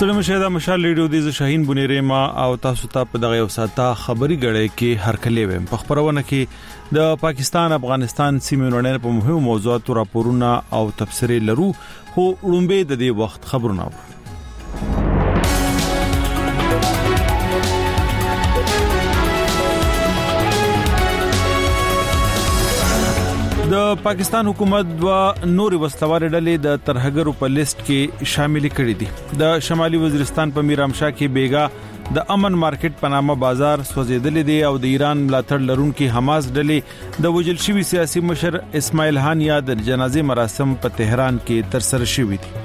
ستړي مشه دا مشال ریډیو د شاهین بنيره ما او تاسو ته په دغه وساته خبري غړې کې هر کلی ویم په خبرونه کې د پاکستان افغانستان سیمې نړۍ په مهمو موضوعاتو راپورونه او تفسیري لرو خو وړاندې د دې وخت خبرونه د پاکستان حکومت و نوري وسلوارې ډلې د ترهګرو په لیست کې شامل کړي دي د شمالي وزیرستان په میرامشاه کې بیګا د امن مارکیټ په نامه بازار سوځیدل دي او د ایران ملاتړ لرونکي حماس ډلې د وجل شوی سیاسي مشر اسماعیل هانیا د جنازې مراسم په تهران کې ترسره شوي دي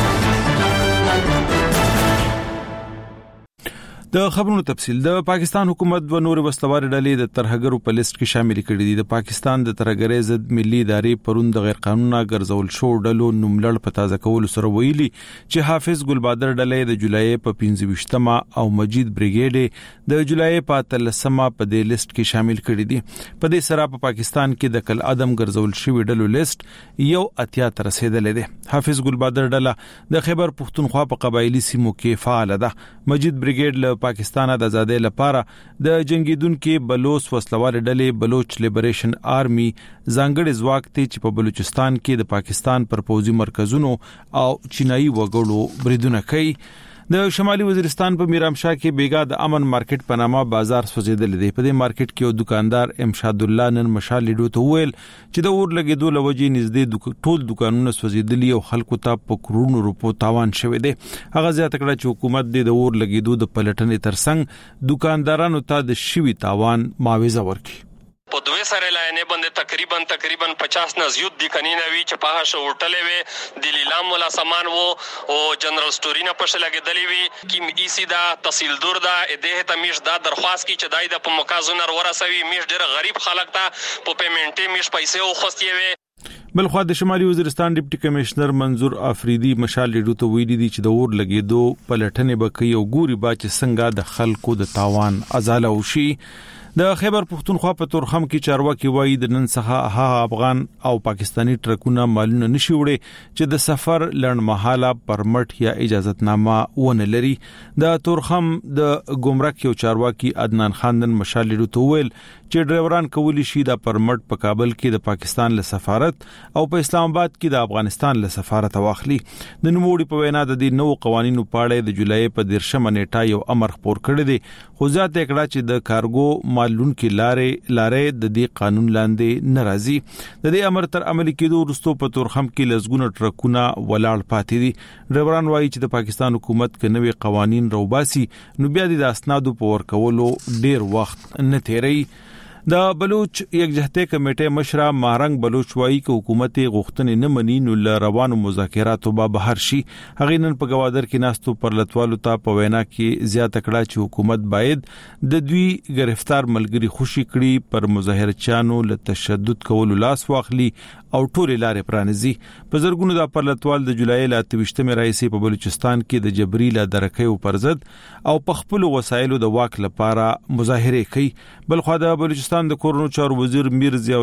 د خبرونو تفصیل د پاکستان حکومت و نور وسلوارې ډلې د ترهګرو په لیست کې شامل کړي دي د پاکستان د ترهګرۍ ضد ملي ادارې پروند د غیر قانوني ګرځول شو ډلو نوملړ په تازه کول سره ویلي چې حافظ ګلبادر ډلې د جولای په 15مه او مجید بریګیډ د جولای په 13مه په دې لیست کې شامل کړي دي په دې سره په پاکستان کې د کل ادم ګرځول شوی ډلو لیست یو اتیا تر رسیدلې ده حافظ ګلبادر ډله د خیبر پختونخوا په قبایلی سیمو کې فعال ده مجید بریګیډ پاکستان د آزادۍ لپاره د جنگیدونکو بلوچ وسلوال ډلې بلوچ لیبریشن آرمي ځانګړي ځواک ته چې په بلوچستان کې د پاکستان پر پوځي مرکزونو او چینایي وګړو بریدونه کوي د شمالي وزیرستان په میرامشاه کې بیګا د امن مارکیټ په نامه بازار سوځیدل دی په دې مارکیټ کې یو دکاندار امشاد الله نن مشال لیدو ته ویل چې د اور لګیدو لوجې نږدې ټول دکانونه سوځیدلي او خلکو ته په کرونو روپو تاوان شوی دی هغه زیاته کړه چې حکومت د اور لګیدو د پلټنې ترڅنګ دکاندارانو ته د شوی تاوان معاوضه ورکړي په دوه سره لاینې باندې تقریبا 50 نه زیات د کنينه وی چې په هغه هوټل وی د لیلام ولا سامان وو او جنرال سټوري نه پښه لګیدلې وی کیم ای سی دا تحصیلدار دا د ته میش دا درخواست کی چې دای د په مکازونر ورسوي میش ډېر غریب خلک ته په پیمنټي میش پیسې او خوستي وی بلخو د شمالي وزیرستان ډیپټي کمشنر منظور افریدي مشال لیدو ته ویلي دي چې د اور لګیدو پلټنې بکې او ګوري با چې څنګه د خلکو د تاوان ازاله وشي د خیبر پختونخوا په تورخم کې چارواکي وایي د نن څخه افغان او پاکستانی ټرکونه مالونه نشي وړي چې د سفر لړمحاله پرمټ یا اجازهتنامه ونه لري د تورخم د ګمرک یو چارواکي عدنان خان نن مشال لیدو ته ویل چې ډرایوران کولی شي د پرمټ په کابل کې د پاکستان له سفارت او په اسلام آباد کې د افغانستان له سفارت واخلي د نوموړي په وینا د دې نو قوانینو په اړه د جولای په 13مه نیټه یو امر خپور کړی دی خو ځات کړه چې د کارګو مالون کې لارې د دې قانون لاندې ناراضي د دې امر تر عملي کېدو وروسته په تورخم کې لزګونه ټرکونه ولاړ پاتې دي ډرایوران وایي چې د پاکستان حکومت کې نوې قوانين روباسي نو بیا د اسنادو په ورکولو ډیر وخت نه تیری د بلوچ یکجهتي کمیټې مشره مارنګ بلوچ وایي چې حکومت غوښتنې نه مني نو روانو مذاکراتو به بهر شي هغه نن په گوادر کې ناستو پر لټوالو ته په وینا کې زیاته کړه چې حکومت باید د دوی گرفتار ملګری خوشي کړي پر مظاهرچیانو له تشدد کولو لاس واخلي او ټول لارې پرانیزي په زرګونو د پرلطوال د جولای ل 28مه راځي په بلوچستان کې د جبري ل درکې پر ضد او په خپل وسایلو د واک لپاره مظاهره کوي بلخو د بلوچستان د کورونو چارو وزیر میر ضیاء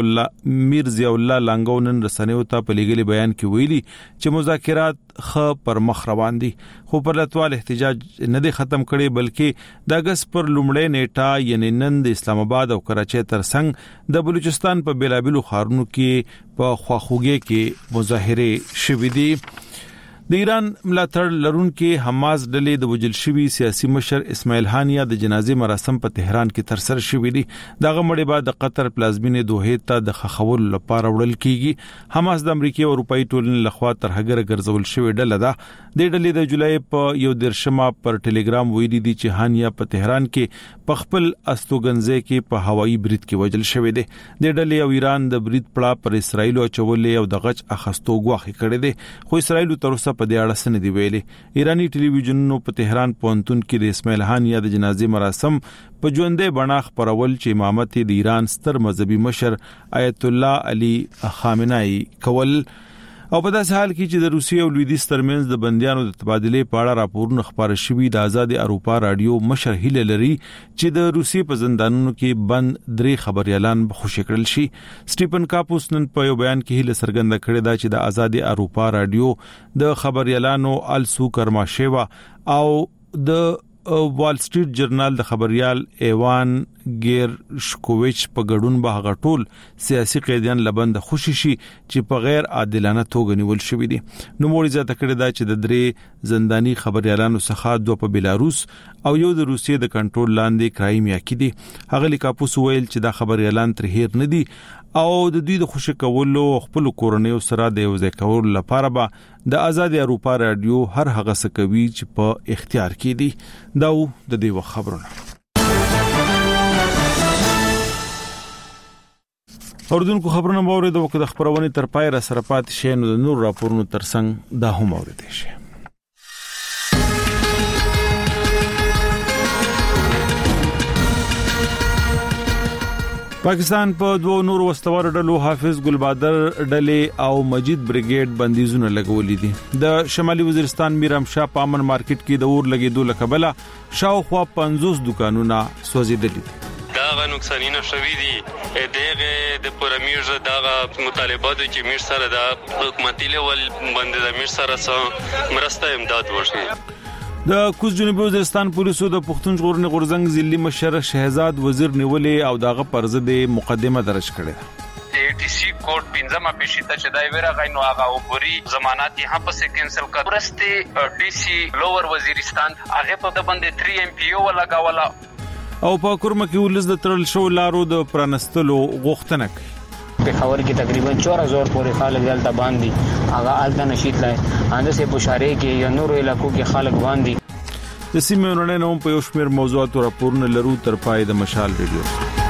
الله لانګو نن رسنیو ته په لګلي بیان کې ویلي چې مذاکرات پر مخ روان دي خو پرلطوال احتجاج نه دی ختم کړي بلکې د اگست پر لومړی نیټه یعنی نن د اسلام آباد او کراچۍ ترڅنګ د بلوچستان په بیلابلو ښارونو کې په خواخوږي کې مظاهره شوې دي د ایران ملاتړ لرونکي حماس ډلې د وجل شوی سیاسي مشر اسماعیل هانیا د جنازې مراسم په تهران کې ترسره شوې دي دغه مړی بعد د قطر پلازمینې دوحه ته د خخول لپاره وړل کیږي حماس د امریکای او اروپאי ټولنې لخوا ترهګر ګرځول شوی ډله ده د ډلې د جولای په 13مه پر ټلګرام ویلي دي چې هانیا په تهران کې په خپل استوګنځي کې په هوایي برید کې وژل شوی دی د ډلې او ایران د برید پړه پر اسرایل او چولې او د غچ اخستو غواخي کړی دی خو اسرایل تر اوسه په دې اړه سن دی ویلي ایرانی ټلویزیونونو په تهران پونتون کې د اسماعیل هانیا د جنازې مراسم په ژوندې بڼه خبرول چې امامت د ایران ستر مذهبي مشر آیت الله علي خامنه‌ای کول او په داسې حال کې چې د روسیې او لویدیځ ترمنځ د بندیانو د تبادلې په اړه راپورونه خپاره شوي، د آزاد اروپا رادیو مشر هیله لري چې د روسیې په زندانونو کې بند 3 خبريالان خوشی کړل شي. سټیفن کاپوس نن په یو بیان کې هیله څرګنده کړې ده چې د آزاد اروپا رادیو د خبريالانو السو کرماشيوا او د وال سټریټ جرنال د خبريال ایوان ګیرشکوویچ په ګډون به هغه ټول سیاسي قیدیان لبند خوشی شي چې په غیر عادلانه توګه نیول شوی دي. نو موري ځکه کړی دا چې د 3 زنداني خبريالانو څخه 2 په بلاروس او یو د روسیې د کنټرول لاندې کرایمیا کې دي. هغه لیکاپوس ویل چې دا خبريالان تر هیر نه دي او د دوی د خوشی کولو خپل کورنیو سره د یو ځای کولو لپاره به د آزاد اروپا رادیو هر هغه څه کوي چې په اختیار کې دي. دا د دې خبرونه. اوردونکو خبرونه باور د وخت د خبرونه تر پای را سره پات شي، نو د نور راپورونو ترڅنګ دا هم اوریدئ شي. پاکستان په 2 نور وسلوار ډلو حافظ ګلبادر ډلې او مجید بریګیډ بندیزونه لګولې دي. د شمالي وزیرستان میرامشاه په امن مارکیټ کې د اور لګیدو لکبله شاوخوا 50 دکانونه سوځیدلي دي. دا نقصانونه شوي دي. دغه د پرمیز دغه مطالبات چې میر سره د حکومتي لیول باندې د میر سره مرسته امداد وشي. د کوز جنوبي وزیرستان پولیسو د پښتون ژغورنې غورځنګ ضلعي مشر شهزاد وزیر نیولې او دغه پرځ د مقدمه درج کړې. ټي سي کوډ 15 پېښته چې دای ویره غینو هغه او پوری ضمانت یې هم په کینسل کړ. ورسته ډي سي لوور وزیرستان هغه په د باندې 3 ام پی او لګاولا او په کورمه کې ولز د ترل شو لارو د پرانستلو غوښتنه کوي. په خبر کې تقریبا 4000 پورې خلک دلته باندې هغه الته نشیت لای انده سه بشاره کې یا نور علاقو کې خلک باندې د سیمې ورننه په یو شمېر موضوعات او راپورونه لرو تر پای د مشال ریډیو.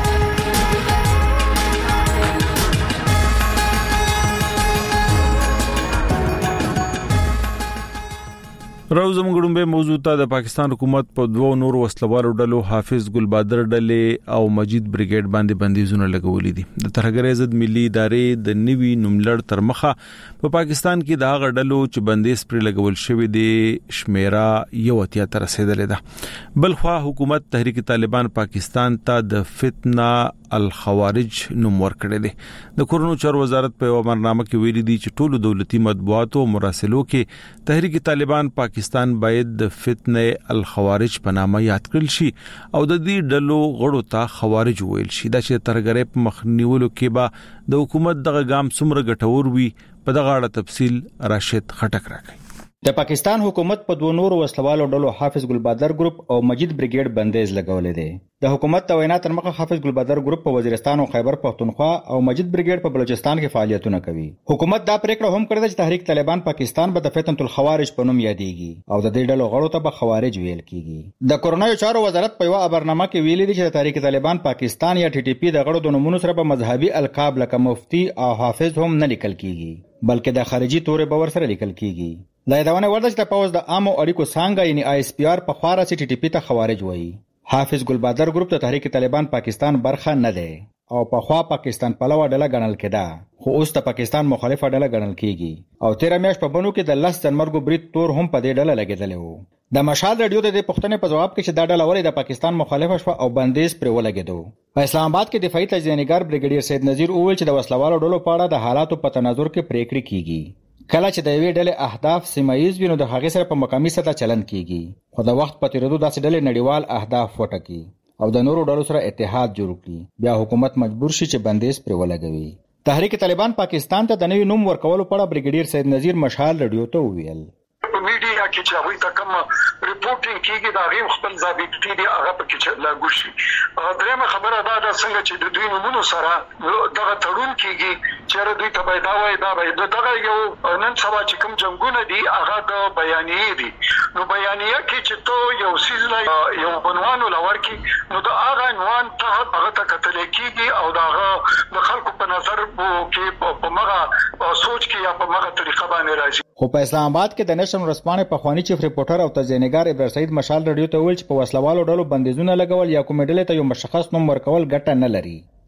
راوزم غړومبه موضوع ته د پاکستان حکومت په 2 نور وسلوارو ډلو حافظ ګلبادر ډلې او مجید بریګیډ باندې بندیزونه لګولې دي. د ترهګرۍ ضد ملي ادارې د نوي نوملړ تر مخه په پاکستان کې د هغه ډلو چې بندیز پر لګول شوی دی شمیره یو اتیا تر رسیدلې ده. بلخوا حکومت تحریک طالبان پاکستان ته د فتنه الخوارج نوم ورکړی دی. د کورونو چارو وزارت په امرنامه کې ویلي دی چې ټولو دولتي مطبوعات او مراسلو کې تحریک طالبان پاکستان باید د فتنه الخوارج په نامه یاد کړل شي او د دې ډلو غړو ته خوارج ویل شي. دا چې ترهګرۍ په مخنیولو کې به د حکومت دغه ګام څومره ګټور وي په دغه اړه تفصیل راشد خټک راکړي. د پاکستان حکومت په 2 نورو وسلوالو ډلو حافظ ګلبادر ګروپ او مجید بریګیډ بندیز لګولې دي. د حکومت توینا تر مخه حافظ ګلبادر ګروپ په وزیرستان او خیبر پختونخوا او مجید بریګیډ په بلوچستان کې فعالیتونه کوي. حکومت دا پریکړه هم کړې ده چې تحریک طالبان پاکستان به د فتنه الخوارج په نوم یادېږي او د دې ډلو غړو ته به خوارج ویل کیږي. د کورونو چارو وزارت په یو خبرنامه کې ویلي دي چې د تحریک طالبان پاکستان یا ټي ټي پی د غړو د نومونو سره په مذهبي القاب لکه مفتی او حافظ هم نه لیکل کیږي، بلکې د خارجي تورې باور سره لیکل کیږي. د یادونه ورده چې د پوز د عامو اړیکو څنګه یعنی آی اس پی آر په خواره سی ټي ټي پی ته خوارج وایي. حافظ ګلبادر ګروپ ته تحریک طالبان پاکستان برخه نه ده او په خوا پاکستان پلوه ډله ګڼل کېده، خو اوس ته پاکستان مخالفه ډله ګڼل کیږي او 13 میاشت په بنو کې د 10 جنمرګو برید تور هم په دې ډله لګیدل وو. د مشال ریډیو د پښتنې په جواب کې چې دا ډله ولې د پاکستان مخالفه شو او بندیز پر ولګیدو. په اسلام آباد کې دفاعي تجزیه‌نګار بریګیډیر سید نذیر وویل چې د وسلوالو ډلو په اړه د حالاتو په تناظر کې پریکړې کیږي. کله چې د یوې ډلې اهداف سیمایز وي نو د هغې سره په مقامي سطح چلند کیږي، خو د وخت په تیریدو داسې ډلې نړیوال اهداف وټاکي او د نورو ډلو سره اتحاد جوړ کړي، بیا حکومت مجبور شي چې بندیز پر ولګوي. تحریک طالبان پاکستان ته د نوي نوم ورکولو په اړه بریګیډیر سید نذیر مشال ریډیو ته وویل. میډیا کې چې هغه ته کوم ریپورټینګ کیږي دا غو خپل ضابطې دي هغه په کې لاګو شي. درېمه خبره دا ده څنګه چې د دوی نومونو سره دغه تړون کیږي چې دوی ته پیدا وای دا به دغه یو نن سبا چې کوم جنگونه دي هغه د بیانیه دي. نو بیانیه کې چې تو یو سیز یو عنوان لور کې نو دا هغه عنوان ته هغه ته کتل کیږي او دا د خلکو په نظر کې په مغه سوچ کې یا په مغه طریقه باندې راځي. خو په اسلام آباد کې د نشر ورسپانې په خواني چیف ریپورټر او تجزیه‌نګار ابراهیم سعید مشال ریډیو ته ویل چې په وسلوالو ډلو بندیزونه لګول یا کومې ډلې ته یو مشخص نوم ورکول ګټه نه لري.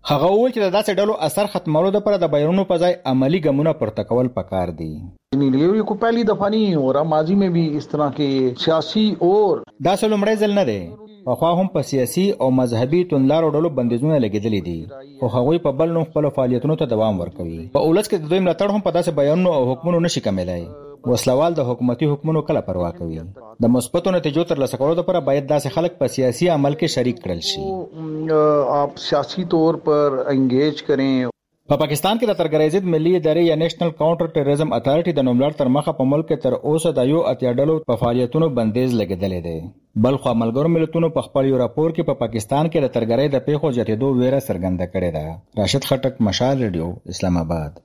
هغه وویل چې د داسې ډلو اثر ختمولو لپاره د بیانونو په ځای عملی ګامونه پورته کول پکار دي. ये को पहली दफा नहीं हो रहा, माजी में भी इस तरह के सियासी और دا څلومړی ځل نه دی. پخوا هم په سیاسي او مذهبي توندلارو ډلو بندیزونه لګېدلي دي خو هغوی په بل نوم خپلو فعالیتونو ته دوام ورکوي. په اولس کې د دوی ملاتړ هم په داسې بیانونو او حکمونو نشي کمېدای. وسلوال د حکومتي حکمونو کله پروا کوي؟ د مثبتو نتیجو ترلاسه کولو لپاره باید داسې خلک په سیاسي عمل کې شریک کړل شي. आप सियासी तौर पर انگیج کریں. په پاکستان کې د ترګرۍ ضد ملي ادارې یا نېشنل کاونټر ټیرریزم اتھارټي د نوملړ تر مخه په ملک کې تر اوسه د یو اتیا ډلو په فعالیتونو بندیز لګېدلی دی. بلخو ملګرو ملتونو په خپل یو راپور کې په پاکستان کې د ترګرۍ د پیښو زیاتېدو ویره څرګنده کړې ده. راشد خټک، مشال ریډیو، اسلام آباد.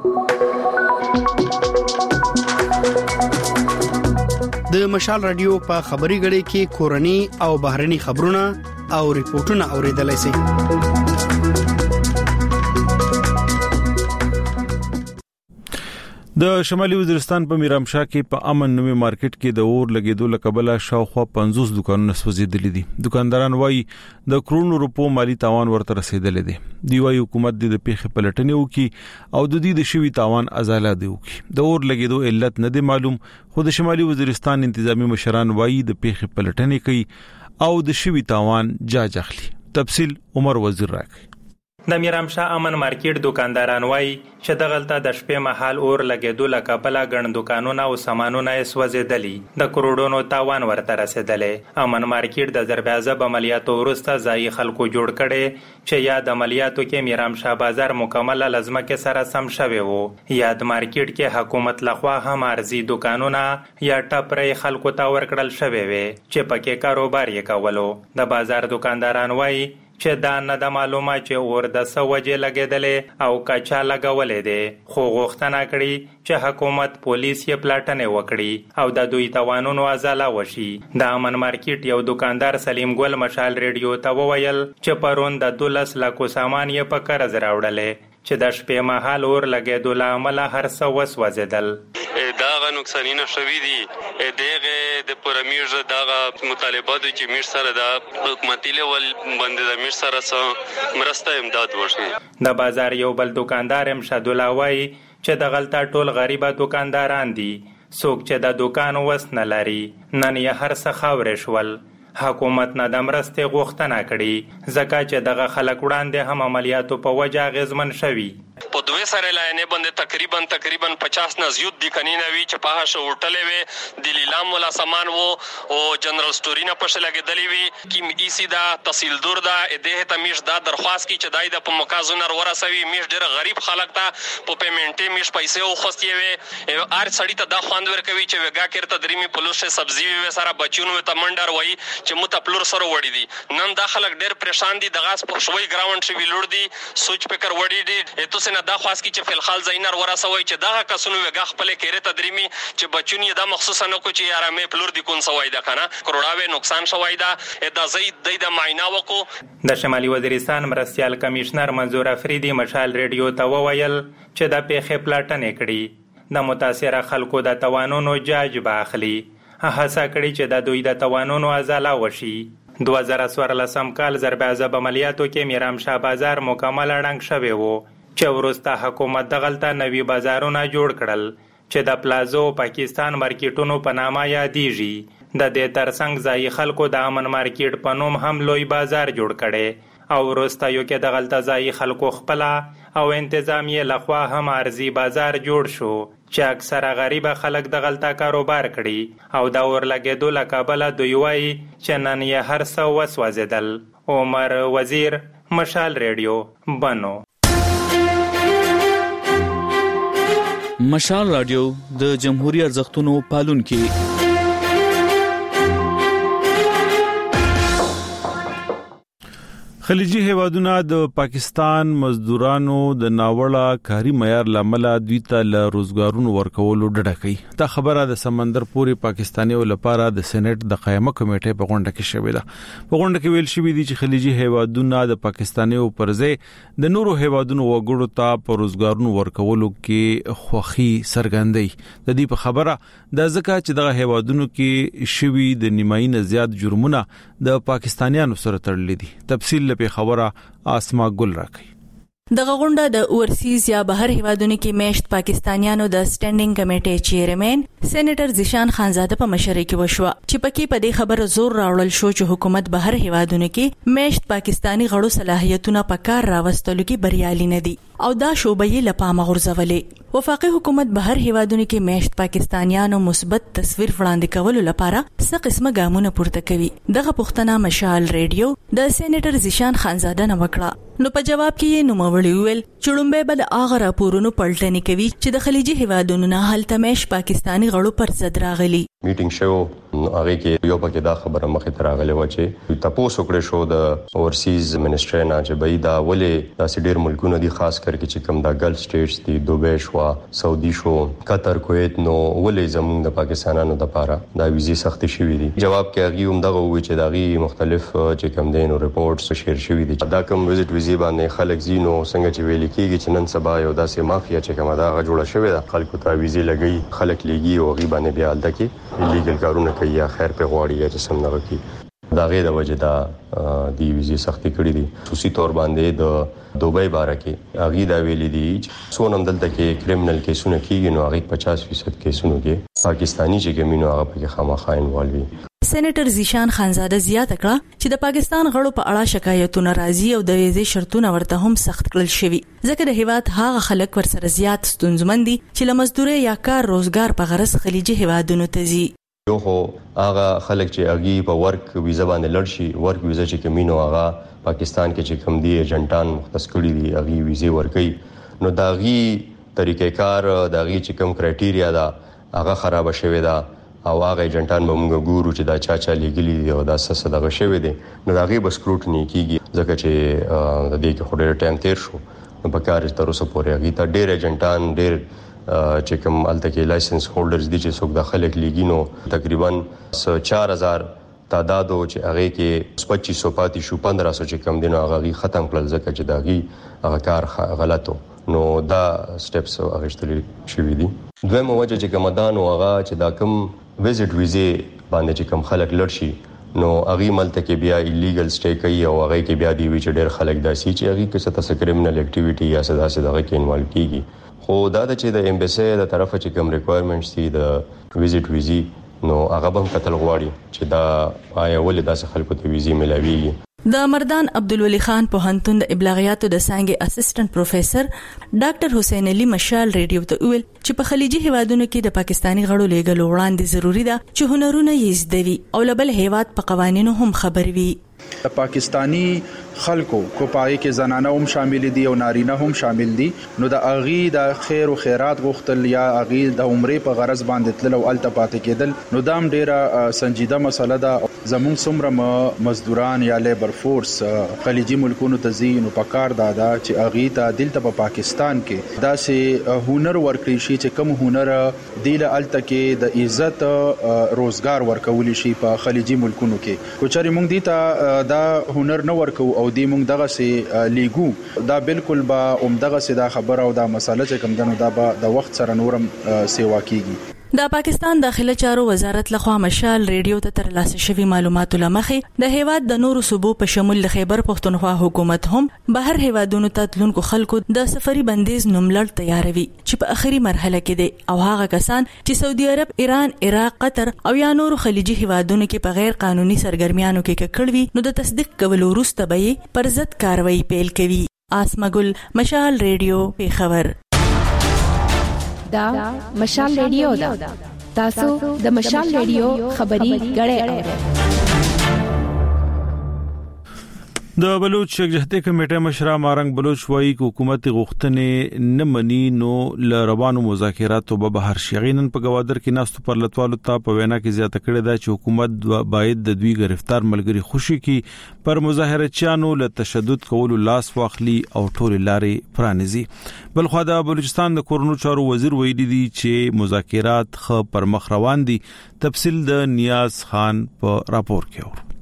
د مشال رادیو په خبري غړي کې کورني او بهرني خبرونه او ریپورتونه اوریدلای شئ. د شمالي وزیرستان په میرامشاه کې په امن نومي مارکیټ کې د اور لګیدو لکبله شاوخوا 50 دکانونه سوځېدلي دي. دکانداران وایي د کرونو روپو مالی تاوان ورته رسیدلی دی. دی وایي حکومت د پیښې پلټنې وکړي او د دې د شوي تاوان ازاله دی وکړي. د اور لګیدو علت نه دی معلوم خو د شمالي وزیرستان انتظامی مشران وایي د پیښې پلټنې کوي او د شوي تاوان جاج اخلي. تفصیل عمر وزیر راکړي. د میرامشاه امن مارکیټ دکانداران وایي چې دغلته د شپې مهال اور لګېدو لکبله ګڼ دکانونه او سامانونه یې سوځېدلي. د کروڑونو تاوان ورته رسېدلی. امن مارکیټ د ضربعضب عملیاتو وروسته ځایي خلکو جوړ کړی چې یا د عملیاتو کې میرامشاه بازار مکمله له ځمکې سره سم شوی و یا د مارکیټ کې حکومت لخوا هم عرضي دکانونه یا ټپرې خلکو ته ورکړل شوی وي چې پکې کاروبار یې کولو. د بازار دکانداران وایي چې دا نه د معلومه چې اور د څه وجې لګېدلې او کچا لګولې دی خو غوښتنه کړي چې حکومت پولیس یې پلاټنې وکړي او د دوی توانونو ازاله وشي. د امن مارکیټ یو دکاندار سلیم ګل مشال ریډیو ته وویل چې پرون د 12 لکو سامان یې په قرض راوړلې چې د شپې مهال اور لګېدو له امله هر څه وسوځېدل. داغه نقصانونه شوي دي. دغه د پرمیږ دغه مطالباتو چې میر سره د حکومتي لیول باندې د میر سره سره مرسته امداد وشي. د بازار یو بل دکاندار امشاد الله وایي چې د غلطه ټول غریبه دکانداران دي څوک چې د دکان وس نه لري نن یې هر څه خاورې شول. حکومت نه د مرستې غوښتنه کړي ځکه چې دغه خلک وړاندې هم عملیاتو په وجه اغېزمن شوي. په دوه سره لاینې باندې تقریبا 50 نه زیات دي کنينه وی چې په هغه هوټلې وي د لیلام ولا سامان وو او جنرال سټوري نه پښه لګېدلې وي کیم ایسی دا تحصیلدار دا دغه تمیش دا درخواست کی چې دای د په مکازونر ورسوي میش ډېر غریب خلک ته په پیمنټي میش پیسې او خوستي وي ار سړی ته دا خوند ورکوي چې وګا کړه درېمي پلوشه سبزی وي سره بچونو ته منډر وای چې متپلور سره وړي دي. نن دا خلک ډېر پریشان دي. د غاس په شوي ګراوند شي ویلوړ دي سوچ فکر وړي دي ته نه دا خاص کی چې فلخال زینر ورسوي چې دا کسونو وګا خپل کېره تدریمي چې بچونی دا مخصوصا نه کو چې یاره مې پلور دي کون سوای دا کنه کروڑاوي نقصان شوای دا د زید د معاینه وکړو. د شمالي وزیرستان مرستيال کمشنر منظور افریدي مشال ریډیو ته وویل چې د پیښې پلاټنې کړي د متاثره خلکو د توانونو جاج باخلي هڅه کړي چې د دوی د توانونو ازاله وشي. 2014 کال ضربعضب عملیاتو کې میرامشاه بازار مکمل ړنګ شوی وو چې وروسته حکومت دغلته نوي بازارونه جوړ کړل چې د پلازو پاکستان مارکیټونو په نامه یادېږي. د دې ترڅنګ ځایي خلکو د امن مارکیټ په نوم هم لوی بازار جوړ کړي او وروسته یو کې دغلته ځایي خلکو خپله او انتظامیه لخوا هم عرضي بازار جوړ شو چې اکثره غریب خلک دغلته کاروبار کړي او د اور لګېدو له کبله دوی وایي چې نن یې هر څه وسوځېدل. عمر وزیر، مشال ریډیو، بنو. مشال رادیو د جمهوریت ارزښتونو پالونکي. خلیجي هیوادونه د پاکستان مزدورانو د ناوړه کاري معیار لامل دوی ته له روزګارونو ورکولو ډډه کوي. دا خبره د سمندر پورې پاکستانیو لپاره د سېنات د قائمه کمیټې په غونډه کې شوې ده. په غونډه کې ویل شوې دي چې خلیجي هیوادونه د پاکستانیو پر ځای د نورو هیوادونو وګړو ته په روزګارونو ورکولو کې خوخي څرګندوي. د دې په خبره د ځکه چې دغه هیوادونو کې شوي د نیمایي نه زیات جرمونه د پاکستانیانو سره تړلي دي. تفصیل له پیښوره اسما ګل راکړي. دغه غونډه د اورسیز یا بهر هیوادونو کې میشت پاکستانیانو د سټینډینګ کمیټې چیرمن سېنیټر زیشان خانزاده په مشرۍ کې وشو چې پکې په دې خبره زور راوړل شو چې حکومت بهر هیوادونو کې میشت پاکستانی غړو صلاحیتونه په کار راوستلو کې بریالي نه دي او دا شوبه یې لپاره غورځولې. وفاقي حکومت بهر هیوادونو کې میشت پاکستانیانو مثبت تصویر وړاندې کولو لپاره څه قسمه ګامونه پورته کوي. دغه پوښتنه مشال ریډیو د سېنیټر زیشان خانزاده نه وکړه. نو په جواب کې یې نوموړي ویل چې لومبه بل اغه راپورونو پلټنې کوي چې د خلیجي هیوادونو نه هلته میشت پاکستانی غړو پر ضد راغلي. میټینګ شو هغه کې یو پکې دا خبره مخې ته راغله و چې تاسو کړی شو د اورسیز منسټری نه چې بای دا ولې داسې ډېر ملکونه دي خاص کر کې چې کوم دا ګلف سټیټس دي دوبه شو سعودي شو قطر کویت نو ولې زموږ د پاکستانانو د لپاره دا ویزې سختي شوې دي. جواب کې هغه هم دغه وی چې دغه مختلف چې کوم دینو ریپورتس شیر شوې دي دا کوم وزټ ویزې باندې خلک زینو څنګه چې ویل کېږي چې نن سبا یو داسې مافیا چې کومه دا جوړه شوې ده خلکو ته ویزې لګي خلک لګي او غي باندې بیا الته کې لیګل کارونه کوي یا خیر په غواړي یا چې سم نه کوي دا غیر وجه دا دی ویزې سختي کړې دي. خصوصي تور باندې د دوبۍ باره کې هغه دا ویلي دي چې څونم دلته کې کریمینل کیسونه کیږي نو هغه 50% کیسونو کې پاکستانی چې ګمینو هغه په خامخا انوالوي. سېنیټر زیشان خانزاده زیاته کړه چې د پاکستان غړو په اړه شکایتونه راځي او د ویزې شرطونه ورته هم سخت کړل شوي ځکه د هیواد هغه خلک ورسره زیات ستونزمن دي چې لمزدوري یا کار روزګار په غرض خلیجي هیوادونو ته ځي. یو خو هغه خلک چې اغي په ورک ویزا باندې لړ شي ورک ویزا چې کمینو هغه پاکستان کې چې کم دي ایجنټان مختص کړي دي اغي ویزې ورکي نو داغي طریقې کار داغي چې کم کرایټیریا دا هغه خراب شوی دا او هغه ایجنټان به موږ ګورو چې دا چا لګلی دی او دا څه دغه شوی دی نو داغي بس سکروټنی کیږي ځکه چې د دې کې خوري ټایم تیر شو نو په کار تر اوسه پورې هغه ته ډېر ایجنټان ډېر چې کوم الته کې لایسنس هولډرز دي چې څوک د خلک لګینو تقریبا 4000 تعداد چې هغه کې 2500 پاتې شو 1500 چې کم دینو هغه ختم کړل ځکه چې داغي هغه کار غلطو نو دا سټپس هغه شتلې شوې دي. دویمه وجه چې کومدان هغه چې دا کوم ویزټ ویزې باندې چې کوم خلک لړ شي نو هغه ملته کې بیا ایلیګل سټې کوي او هغه کې بیا دی وی چې ډېر خلک داسي چې هغه کې څه تاسو کریمینل اکټیویټي یا څه داسې دغه کې انوالو کیږي. خو دا چې د ایمبیسی د طرفه چې کوم ریکوایرمنټس دي د ویزټ ویزي نو هغه هم کتل غواړي چې دا آیا ولې داسې خلکو ته ویزې ملاويږي. د مردان عبدالولي خان پوهنتون د ابلاغیاتو د څانګې اسسټنټ پروفیسور ډاکټر حسین علي مشال ریډیو ته ویل چې په خلیجي هیوادونو کې د پاکستانی غړو لیږل وړاندې ضروری ده چې هنرونه یې زده وي او لبل هیواد په قوانینو هم خبر وي. د پاکستانی خلکو کو پای کې زنانه هم شامل دي او نارینه هم شامل دي نو د اغي د خیر او خیرات غوښتل یا اغي د عمرې په غرض باندې تل او الته پاتې کېدل نو دام ډیره سنجیده مسله ده. زموږ څومره مزدوران یا لیبر فورس خلیجي ملکونو ته ځي نو په کار دا چې اغي ته دلته په پاکستان کې داسې هنر ورکړي شي چې کوم هنر دیله الته کې د عزت روزګار ورکول شي په خلیجي ملکونو کې. کوچري مونږ دي ته دا هنر نه ورکو او دی مونږ دغه سي لیګو دا بالکل با دغه سي دا خبره او دا مسله چې کوم دنو دا به د وخت سره نورم سیوا کیږي. د پاکستان داخله چارو وزارت لخوا مشال ریډیو ته ترلاسه شوی معلوماتو لمخې د هیواد د نورو صوبو په شمول د خیبر پښتونخوا حکومت هم بهر هیوادونو ته تلونکو خلکو د سفري بندیز نوملړ تیاروي چې په اخري مرحله کې دي او هغه کسان چې سعودي عرب، ایران، عراق، قطر او یا نورو خلیجي هیوادونو کې په غیر قانوني سرګرمیانو کې کړوي نو د تصدیق کولو وروسته به پر ضد کاروایی پیل کوي. اسما ګل، مشال ریډیو، پیښور. دا مشال ریډیو دا تاسو د مشال ریډیو خبري غړې اورئ. د بلوچ جهته کمیټه مشره مارنګ بلوچ وایي حکومت غوښتنې نه مني نو ل روانو مذاکراتو به بهر شغینن په گوادر کې ناستو پر لټوالو ته په وینا کې زیاته کړې ده چې حکومت باید د دوی گرفتار ملګری خوشي کې پر مظاهرچیانو له تشدد کولو لاس واخلي او ټول لارې پرانیزي. بلخو د بلوچستان د کورونو چارو وزیر ویلي دي چې مذاکرات خ پر مخ روان دي. تفصیل د نیاز خان په راپور کې اور.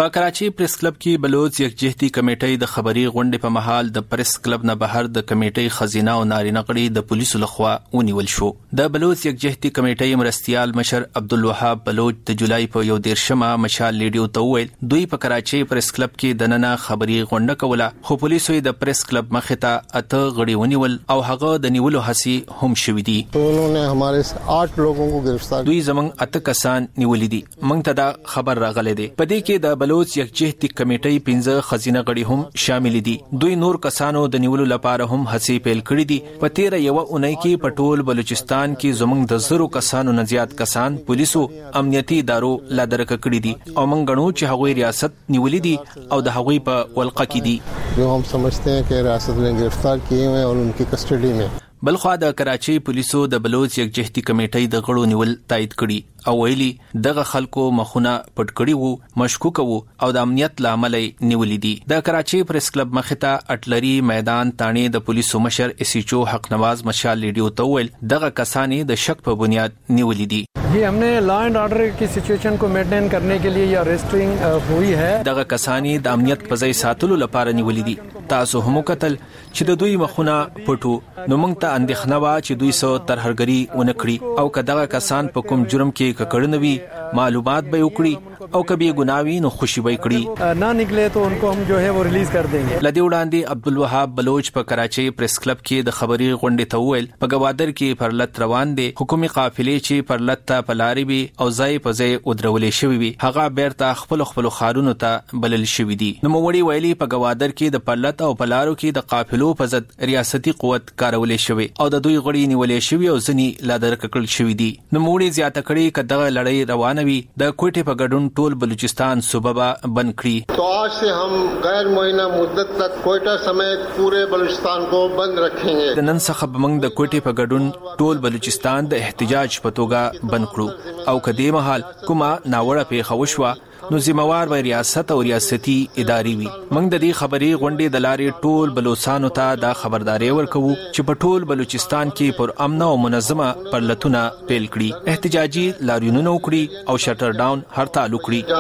په کراچي پریس کلب کې بلوچ یکجهتي کمیټې د خبري غونډې په محل د پریس کلب نه بهر د کمیټې خزینه او نارینه غړي د پولیسو لخوا ونیول شو. د بلوچ یکجهتي کمیټې مرستيال مشر عبدالوهاب بلوچ د جولای په 1 مشال لیډیو ته ویل دوی په کراچي پریس کلب کې د نننه خبري غونډه کوله خو پولیسو د پریس کلب مخه ته اته غړي ونیول او هغه د نیولو هڅې هم شوې دي. انہوں ہمارے 8 لوگوں کو گرفتار دوی زمنګ اته کسان نیولې دي. موږ ته دا خبر راغله دي. په دې کې د بلوچ یکجهتي کمیټې 15 خزینه غړي هم شامل دي. دوی نور کسانو د نیولو لپاره هم هڅې پیل کړې دي. په 13 اونۍ کې په ټول بلوچستان کې زمنګ د 0 کسانو نه زیات کسان پولیسو امنیتي ادارو لا درک کړې دي او موږ غنو چې هغوی ریاست نیولې دي او د هغوی په ولقه کې دي جو هم سمجھتے ہیں کہ ریاست نے گرفتار کیے ہوئے اور ان کی کسٹڈی میں. بلخوا د کراچي پولیسو د بلوچ یکجهتي کمیټې د غړو نیول تایید کړي او ویلي دغه خلکو مخونه پټ کړي وو مشکوک وو او د امنیت لامل نیولې دي. د کراچي پریس کلب مخته اټلري میدان تانی د پولیسو مشر اسیچو حق نواز مشال لیډیو ته ویل دغه کسانې د شک په بنیاد نیولې دي. یہ ہم نے لا اینڈ آرڈر کی سچویشن کو مینٹین کرنے کے لیے یہ اریسٹنگ ہوئی ہے. دغه کسانې د امنیت په ځای ساتلو لپاره نیولې دي. تاسو هم کتل چې د دوی مخونه پټو نو موږ ته اندېښنه وا چې دوی سو ترهرګري ونکړي او کداغه کسان په کوم جرم کې ککړنوي معلومات به وکړي او کبي ګناوي نو خوشي وي کړي نه نکلے تو ان کو ہم جو ہے وہ ریلیز کر دیں گے. لدی وړاندې عبدالوهاب بلوچ په کراچي پریس کلب کې د خبري غونډې ته ویل په گوادر کې پرلط روان دي حکومي قافلې چې پرلط ته پلاري وي او ځای په ځای ودرولې شوی وي هغه بیرته خپل خارونو ته بلل شوی دي. نو موړي ویلي په گوادر کې د پرلط او پلارو کې د قافلو په ضد ریاستي قوت کارولې شوی او د دوی غړي نیولې شوی او ځنی لا درکړل شوی دي. نو موړي زیاته کړي کداغه لړۍ روانوي د کوټې په ګډون ټول بلوچستان صوبه بند کړي. تو آج سے ہم غیر معینہ مدت تک کوئٹہ سمیت پورے بلوچستان کو بند رکھیں گے. د نن څخه بمنګ د کوټې په ګډون ټول بلوچستان د احتجاج په توګه بند کړو او کدی مهال کومه ناوړه پیښه وشوه نو ذمہوار وای ریاست او ریاستي اداري وي. موږ د دې خبري غونډې د لارې ټول بلوچستانو ته دا خبرداري ورکوو چې په ټول بلوچستان کې پر امن او منظمه پرلتونه پیل کړي احتجاجي لاریونونه وکړي او شټر ډاون هړتال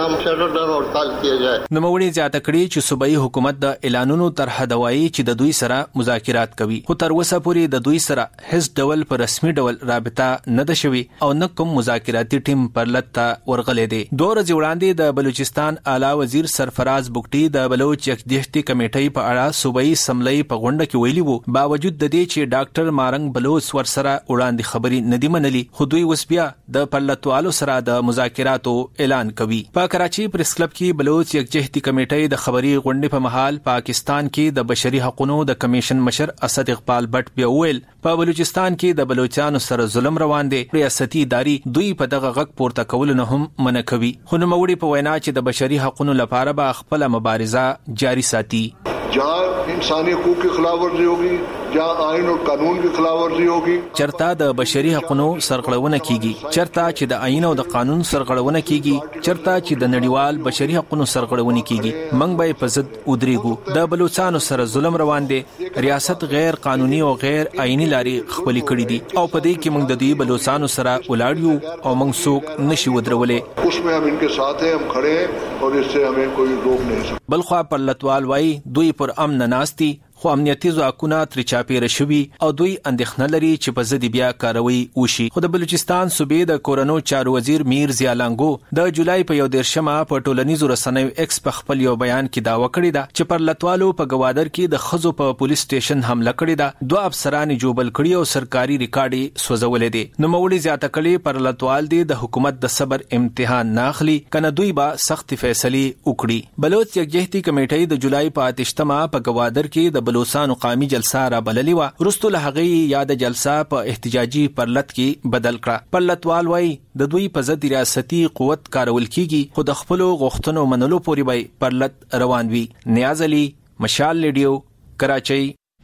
وکړي. نو موږ زیاته کړي چې صوبایي حکومت د اعلانونو طرح دوایي چې د دوی سره مذاکرات کوي خو تر اوسه پورې د دوی سره هیڅ ډول په رسمي ډول رابطه نه ده شوی او نه کوم مذاکراتي ټیم پرلت ته ورغلې دي. 2 ورځې وړاندې د بلوچستان اعلی وزیر سرفراز بوکټي د بلوچ یکجهتي کمیټې په اړه صوبایي سملې په غونډه کې ویلي وو باوجود د دې چې ډاکټر مارنګ بلوچ ورسره وړاندې خبري ندی منلي خو دوی اوس بیا د پرلتوالو سره د مذاکراتو اعلان کوي. په کراچي پریس کلب کې بلوچ یکجهتي کمیټې د خبري غونډې په محل پاکستان کې د بشري حقوقو د کمیشن مشر اسد اقبال بټ بیا ویل په بلوچستان کې د بلوچستان سره ظلم روان دي ریاستي اداري دوی په دغه غږ پورته کول نه هم منع کوي. خو نو موړي په وینا چې د بشري حقوقو لپاره به خپل مبارزه جاری ساتي. جہاں انسانی حقوق کی خلاف ورزی ہوگی جہاں آئین اور قانون کی خلاف ورزی ہوگی چرتا د بشري حقوقو سرغړونه کیږي چرتا چې د آئین او د قانون سرغړونه کیږي چرتا چې د نړیوال بشري حقوقو سرغړونه کیږي موږ به په ضد ودرېږو. د بلوچستان سره ظلم روان دي ریاست غیر قانوني او غیر آئینی لاري خپل کړی دي او په دې کې موږ د دې بلوچستان سره ولاړیو او موږ څوک نشي ودرولې اس میں ہم ان کے ساتھ ہیں ہم کھڑے ہیں اور اس سے ہمیں کوئی روک نہیں سکتا. بلخوا پرلتوال وای دوی پر امن ناستی خو امنیتي ځواکونه تر چاپیره شوي او دوی اندېښنه لري چې په ضد بیا کاروي وشي. خو د بلوچستان صوبې د کورونو چارو وزیر میر ضیالانګو د جولای په 1 په ټولنیزو رسنیو ایکس په خپل یو بیان کې داوا کړی دا چې پرلتوالو په گوادر کې د خزو په پولیس سټیشن حمله کړې ده 2 افسران جوبل کړي او سرکاري ریکارډي سوځولې دي. نو موړي زیاته کړي پرلتوال دي د حکومت د صبر امتحان ناخلي کنه دوی با سخت فیصله وکړي. بلوچ یکجهتي کمیټې د جولای په 8 په گوادر کې د بلوچستان قومي جلسه را بللی و رستو له هغه یاد جلسه په احتجاجي پرلت کې بدل کړه. پرلتوال وای د دوی په ضد ریاستي قوت کارول کیږي خو د خپل غوښتنو منلو پورې به پرلت روان وي. نیاز علي مشال لیډیو کراچۍ.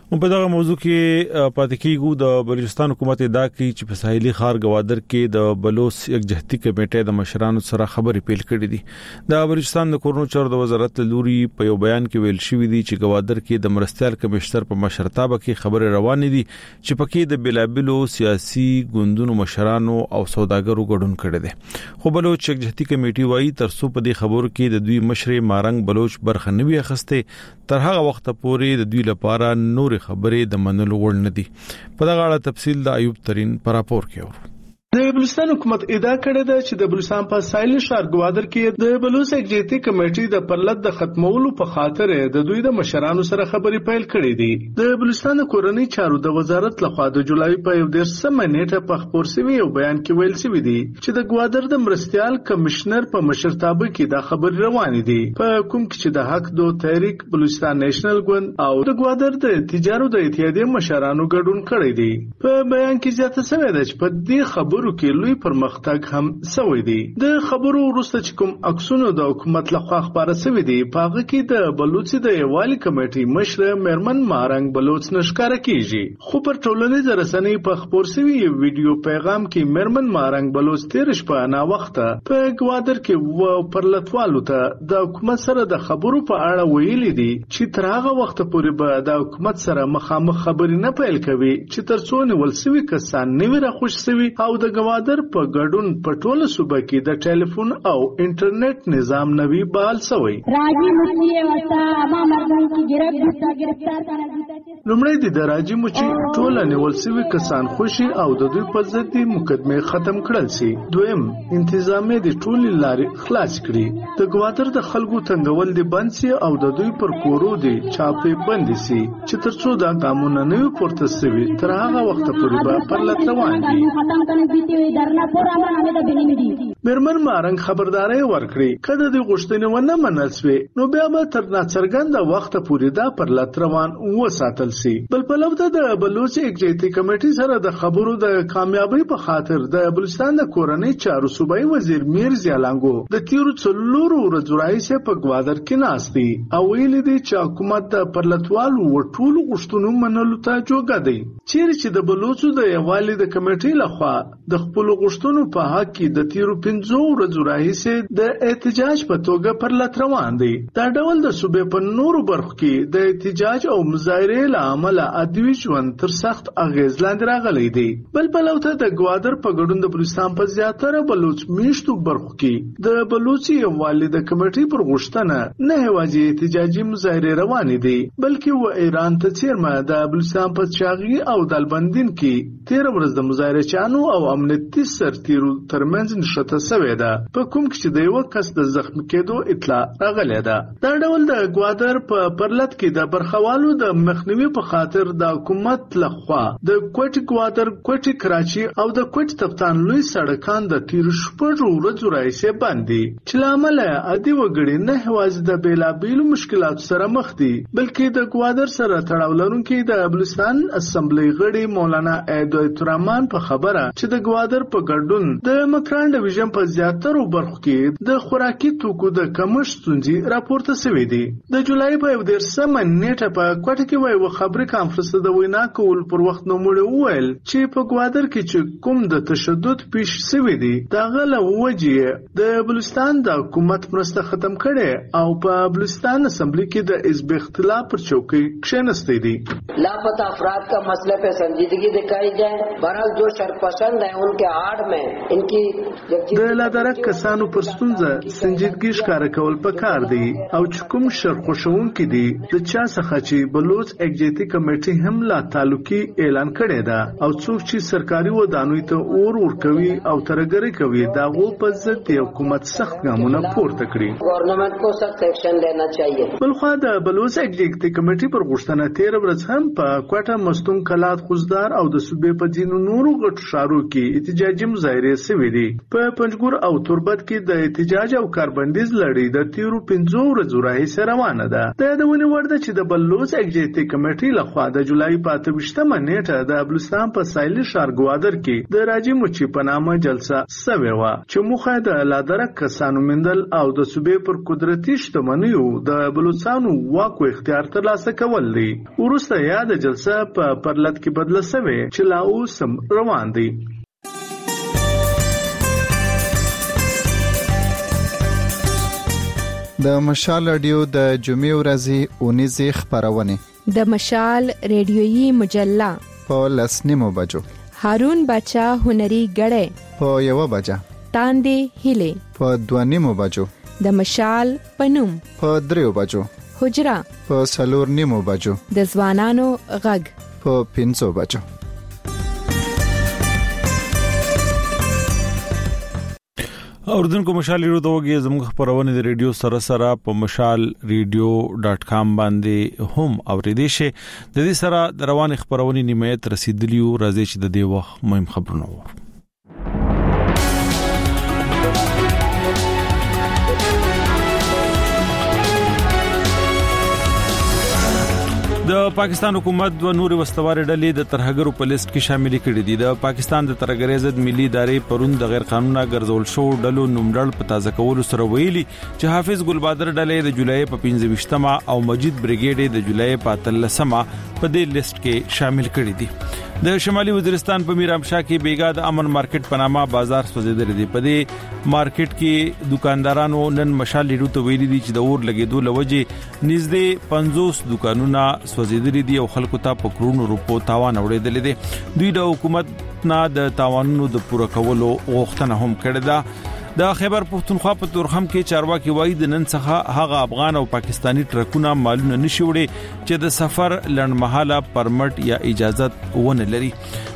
په دغه موضوع کې پاتې کیږو. د بلوچستان حکومت ادعا کوي چې په ساحلي ښار گوادر کې د بلوچ یکجهتي کمیټې د مشرانو سره خبرې پیل کړې دي. د بلوچستان د کورونو چارو د وزارت لوري په یو بیان کې ویل شوی دی چې گوادر کې د مرستيال کمشنر په مشرتابه کې خبرې روانې دي چې پکې د بلابلو سیاسي ګوندونو مشرانو او سوداګرو ګډون کړي دي. خو بلوچ یکجهتي کمیټې وايي ترڅو په دې خبرو کې د دوی مشر مارنګ بلوچ برخه نه وي اخسته تر هغه وخت پورې د دوی لپاره نور خبرې د منلو وړ نه دي. په دغه اړه تفصیل د ایوب ترين پر راپور کې اورو. د بلوچستان حکومت ادعا کړې ده چې د بلوچستان په ساحلي ښار گوادر کې د بلوچ یکجهتي کمیټې د پرلط د ختمولو په خاطر د دوی د مشرانو سره خبرې پیل کړې دي. د بلوچستان کورنۍ چارو د وزارت لخوا د جولای په 19 نیټه په خبر شوی یو بیان کې ویل شوی دی چې د گوادر د مرستيال کمشنر په مشرتابه کې دا خبرې روانې دي په کوم کې چې د حق دو تحریک بلوچستان نېشنل ګوند او د گوادر د تجارت د اتحادیې مشرانو ګډون کړی دی. په بیان کې زیاته شوی ده چې په دې خبرو کې لوی پرمختګ هم شوی دی. د خبرو وروسته چې کوم عکسونه د حکومت لخوا خبره شوی دي پاغه کې د بلوچ د یوالي کمیټې مشر میرمن مارنګ بلوچ نشکاره کیږي. خو پر ټولنیز رسنۍ په خبر شوی ویډیو پیغام کې میرمن مارنګ بلوچ تیر شپه نا وخته په گوادر کې و پرلطوالو ته د حکومت سره د خبرو په اړه ویلي دي چې تر هغه وخت پورې به د حکومت سره مخامخ خبرې نه پیل کوي چې ترڅو نیول شوی کسان نوی راخوش شوی او د گوادر په ګډون په ټوله صوبه کې د ټلیفون او انټرنیټ نظام نوی بحال شوی. لومړی د راجی موچی ټوله نیول شوی کسان خوشي او د دوی په ضد مقدمه ختم کړل شي. دویم انتظامی د ټولې لارې خلاص کړي. د گوادر د خلکو تنګول دي بند شي او د دوی پر کورو دي چاپې بند شي چې ترڅو دا قانون نه پورته شي تر هغه وخت پورې به پرلط روان دي. میرمن مارنګ خبرداري ورکړي کله د غوښتنې ونه منل شوې نو بیا به تر ناڅرګنده وخت پورې دا پرلط روان وساتل شي. بل پلوته د بلوچ یکجهتي کمیټې سره د خبرو د کامیابی په خاطر د بلوچستان د کورنۍ چارو صوبایي وزیر میر زیالانګو د تیرو څلورو ورځو راهیسې په گوادر کې ناست دي او ویلي دي چې حکومت د پرلطوالو ټولو غوښتنو منلو ته جوګه دی. چیرې چې د بلوچو د یوالي د کمیټې لخوا د خپل غوښتنو په حق کې د تیرو 15 ورځو راهیسې د احتجاج په توګه پرلط روان دي. دا ډول د صوبې په نورو برخو کې د احتجاج او مظاهرې له امله عدوي ژوند تر سخت اغیز لاندې راغلی دی. بل پلوته د گوادر په ګډون د بلوچستان په زیاتره بلوچ میشتو برخو کې د بلوچ یوالي د کمیټې پر غوښتنه نه یوازې احتجاجي مظاهرې روانې دي بلکې و ایران ته چیرمه د بلوچستان په چاغي او دالبندین کې 13 ورځ د مظاهره چانو او امنیتي سرتیرو ترمنځ نشته شوې ده په کوم کې چې د یو کس د زخمی کېدو اطلاع راغلی ده. دا ډول د گوادر په پرلط کې د برخوالو د مخنیوي په خاطر د حکومت لخوا د کوټ گوادر کوټ کراچي او د کوټ تپتان لوی سړکان د تیر شپږ ورځو راهیسې بند دي چې لامل عادي وګړي نه هواز د بیلابیلو مشکلاتو سره مخ دي بلکې د گوادر سره تړاو لرونکي د بلوچستان اسمبلی غړي مولانا ایدویت الرحمن په خبره چې د گوادر په ګډون د مکران ډیویژن په زیاترو برخو کې د خوراکي توکو د کمښت ستونزې راپورته شوې دي. د جولای په 19 نیټه په کوټه کې وایي خبري کانفرنس د وینا کول پر وخت نو مړ وویل چې په گوادر کې چې کوم د تشدد پیښ شوی دی دغه له وجې د بلوچستان د حکومت مرسته ختم کړي او په بلوچستان اسمبلی کې د حزب اختلاف پر چوکۍ کښینستی دي. لاپتا افراد کا مسئلہ पे संजीदगी दिखाई जाए बहरहाल जो शरपसंद हैं उनके आड़ में इनकी د لادرک کسانو پر ستونزه سنجیدګي ښکار کول پکار دي او چې کوم شرخوشونکي دي د چا څخه چې بلوچ یکجهتي کمیټې هم لا تعلقي اعلان کړی دا او څوک چې سرکاري ودانوي ته اور ورکوي او ترګری کوي دا غو په ضد حکومت سخت ګامونه پورته کړی. گورنمنت کو سخت ایکشن لینا چاہیے. بلخو د بلوچ یکجهتي کمیټې پر غوښتنه 13 ورځ هم په کوټه مستون کلات خوزدار او د صوبې په ځینو نورو غټو ښارو کې کې احتجاجي مظاهره شوې دي. په پنجګور او تربت کې د احتجاج او کاربندیز لړۍ د تیرو 15 ورځو راهیسې روانه ده. د یادونې وړ ده چې د بلوچ ایگزیکټیو کمیټې لخوا د جولای 28مه نیټه د بلوچستان په ساحلي ښار ګوادر کې د راجي مچي په نامه جلسه شوې وه چې موخه د لادرک کسانو مندل او د صوبې پر قدرتي شتمنیو د بلوچستانو واکو اختیار ترلاسه کول دي. وروسته یاد جلسه په پرلط کې بدله شوې چې لا اوس هم روان دي. د مشال رادیو د جمعې ورځې اونیزې خبرونه د مشال ریډیویي مجله په 10:30 بجو، هارون بچا هنري غړې په 1 بجه، تاندې هیله په 2:30 بجو، د مشال پنوم په 3 بجو، حجرا په 4:30 بجو، د ځوانانو غږ په 5 بجو. اوردونکو مشال ریډیو ته وګورئ. زموږ خبرونه د ریډیو سره سره په mashalradio.com باندې هم اوریدئ شئ. د دې سره د روان خبرونه نیمایت رسیدلی او راځي چې د دې وخت مهم خبرونه وو. د پاکستان حکومت د نور وسواره ډلې د ترهګرو په لیست کې شامل کړي دي. د پاکستان د ترهګرۍ ضد ملي ادارې پرون د غیر قانوني ګرځول شو ډلو نومډل په تازه کولو سره ویلي چې حافظ ګلبادر ډلې د جولای په 25مه او مجید بریګیډ د جولای په 13مه په دې لیست کې شامل کړي دي. د شمالي وزیرستان په میرامشاه کې بیګا د امن مارکیټ په نامه بازار سوځیدل دي. په دې مارکیټ کې دکاندارانو نن مشال ریډیو ته ویلي دي چې د اور لګیدو لوجه نږدې 50 دکانونه سوځیدل دي او خلکو ته په کرونو روپو تاوان اوریدل دي. دوی د حکومت نه د تاوانونو د پوره کولو غوښتنه هم کړې ده. د خیبر پختونخوا په تورخم کې چارواکي وایي د نن څخه هغه افغان او پاکستانی ټرکونه مالونه نشي وړي چې د سفر لړمحاله پرمټ یا اجازه ونه لري.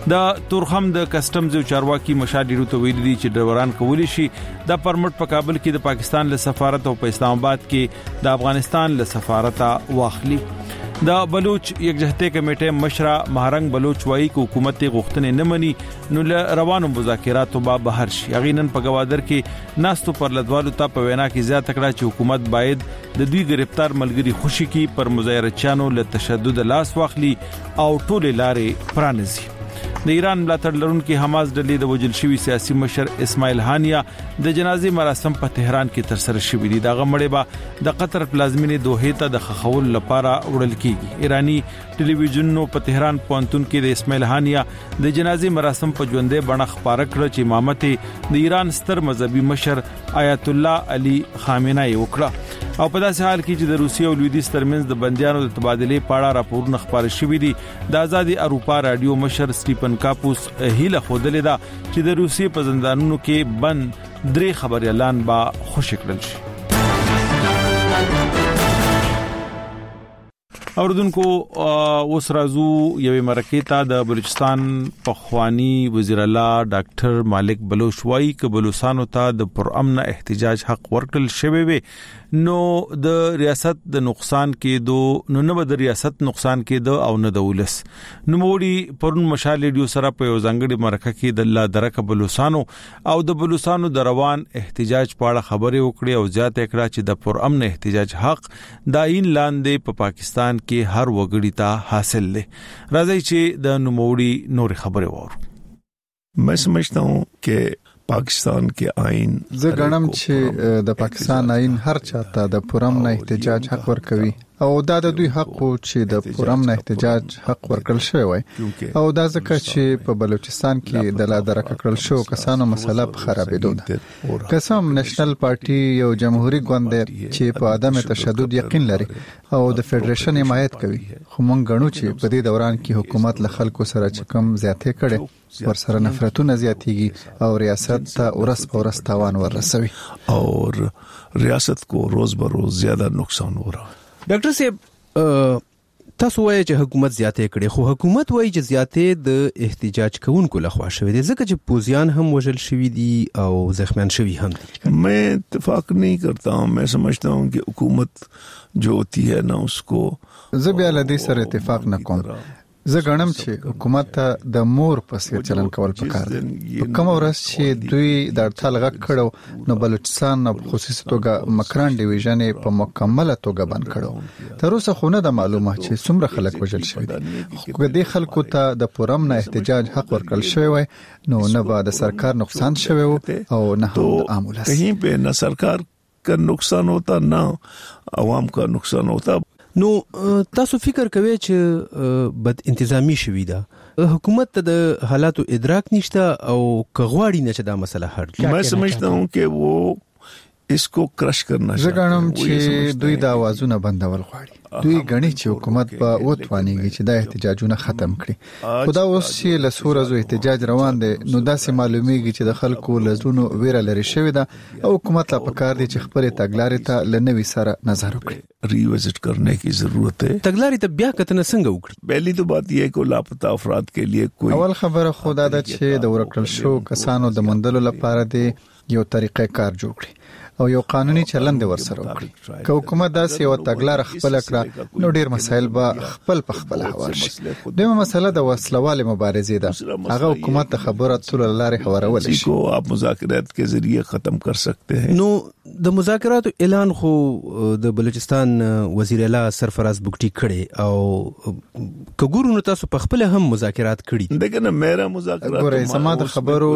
د تورخم د کسټمز او چارواکي مشاهده ته ویلي دي چې ډروران کولی شي د پرمټ په کابل کې د پاکستان له سفارت او په اسلام آباد کې د افغانستان له سفارت واخلي. د بلوچ یکجهتي کمیټه مشره مهرنګ بلوچ وایي چې حکومت غوښتنې نه مني نو له روانو مذاکراتو به بهر شي. یقیناً په گوادر کې ناستو پر لدوالو ته په وینا کې زیاته کړه چې حکومت باید د دوی گرفتار ملګری خوشي کی پر مظاهرچیانو له تشدد لاس واخلي او ټول لارې پرانځي. د ایران ملاتړ لرونکي حماس ډلې د وجل شوی سیاسي مشر اسماعیل هانیه د جنازې مراسم په تهران کې ترسره شوې دي. دغه مړی به د قطر پلازمینې دوحې ته د خخول لپاره وړل کیږي. ایرانی ټلویزیونونو په تهران پوهنتون کې د اسماعیل هانیه د جنازې مراسم په ژوندۍ بڼه خبره کړه چې امامت د ایران ستر مذهبي مشر آیت الله علي خامنه‌ای وکړه. او په داسې حال کې چې د روسیې او لویدیځ ترمنځ د بندیانو د تبادلې په اړه راپورونه خبرې شوې دي. د آزادي اروپا رادیو مشر سټیفن کاپوس هیله خوده ده چې د روسیې په زندانونو کې بند 3 خبريالان با خوشی کړل شي. اوردونکو اوس راځو یوې مرکې ته. د بلوچستان پخوانی وزیر اعلی ډاکټر مالک بلوچ وایي چې بلوچستانو ته د پرامن احتجاج حق ورکړل شوی وي نو د ریاست د نقصان کې نو نه د ریاست نقصان کې او نه د ولس. نو موړي پرون مشال ریډیو سره په یو ځنګړي مرکه کې د الله درک بلوچستانو او د بلوچستانو د روان احتجاج په اړه خبرې وکړې او زیاته کړه چې د پرامن احتجاج حق داین لاندې په پاکستان کې هر وګړي ته حاصل لې. راځي چې د نوموړي نور خبره وورو. मैं समझता हूं कि पाकिस्तान के आइन زه غنم چې د پاکستان آئین هر چاته د پرامن احتجاج حق ورکوي او دا د دوی حق چې د پرامن احتجاج حق ورکړل شوی وي او دا ځکه چې په بلوچستان کې د لا درک کړل شو کسانو مسله په خرابېدو ده. قسم نېشنل پارټي یو جمهوریت ګوند چې په عدم تشدد یقین لري او د فدریشن حمایت کوي خو مونږ غنو چې په دې دوران کې حکومت له خلکو سره چکم زیاتې کړي ور سره نفرتونه زیاتېږي او ریاست ته ورس په ورس تاوان ورسوي اور ریاست کو روز بروز زیاده نقصان हो रहा है. ډاکټر صاحب تاسو وایي چې حکومت زیاتې کړي خو حکومت وایي چې زیاتې د احتجاج کوونکو لخوا شوی دي ځکه چې پوزیان هم وژل شوی دي او زخمیان شوی هم دي. मैं اتفاق नहीं करता हूं. मैं समझता हूं कि हुकूमत जो होती है ना उसको زه بیا له دې سره اتفاق نه کوم. زه غنم چې حکومت ته د مور پسې چلن کول پکار دي. په کوم ورځ چې دوی د اړتیا غږ کړو نو بلوچستان په خصوصي توګه مکران ډیویژن په مکمله توګه بند کړو. تر اوسه خو نه د معلومه چې څومره خلک وژل شوي دي. خو د خلکو ته د پورم نه احتجاج حق ورکړل شوی وای نو نه به د سرکار نقصان شوی او نه هم د عام ولس. کہیں پہ نہ سرکار کا نقصان ہوتا نہ عوام کا نقصان ہوتا. نو تاسو فکر کوئ چې بد انتظامی شوی ده حکومت ته د حالاتو ادراک نشته او کغواړي نه چې دا مسله حل کړي؟ मैं समझता हूं कि वो इसको क्रश करना زه غواړم چې دوی د आवाजونه بندول غواړي. دوی غني چې حکومت په وټوانیږي چې د احتجاجونه ختم کړي. خدا اوس چې له سورزو احتجاج روان دي نو داسې معلومیږي چې د خلکو لزونو ویره لري شوی ده او حکومت لا پکار دي چې خپل تګلارې ته لنوي سره نظر وکړي. ریوزٹ کرنے کی ضرورت ہے. تګلارې ته بیا کتنه څنګه وکړي؟ پہلی تو بات یہ ہے کہ لاپتہ افراد کے لیے کوئی اول خبره خدا ده چې د ورکړل شو کسانو د مندلو لپاره دی یو طریقې کار جوړ کړي او یو قانوني چلند ورسره وکړي. که حکومت داسې یو تګلار خپل کړه نو ډیر مسایل به خپل په خپل هوار شي. دغه مسله د وسلوال مبارزې ده. هغه حکومت د خبرو اترو لارې هوارول شي. کو آپ مذاکرات کے ذریعے ختم کر سکتے ہیں. نو د مذاکراتو اعلان خو د بلوچستان وزیر اعلی سرفراز بوګټي کړي او کګورو نو تاسو په خپل هم مذاکرات کړي. دغه میرا مذاکرات ګورې سما د خبرو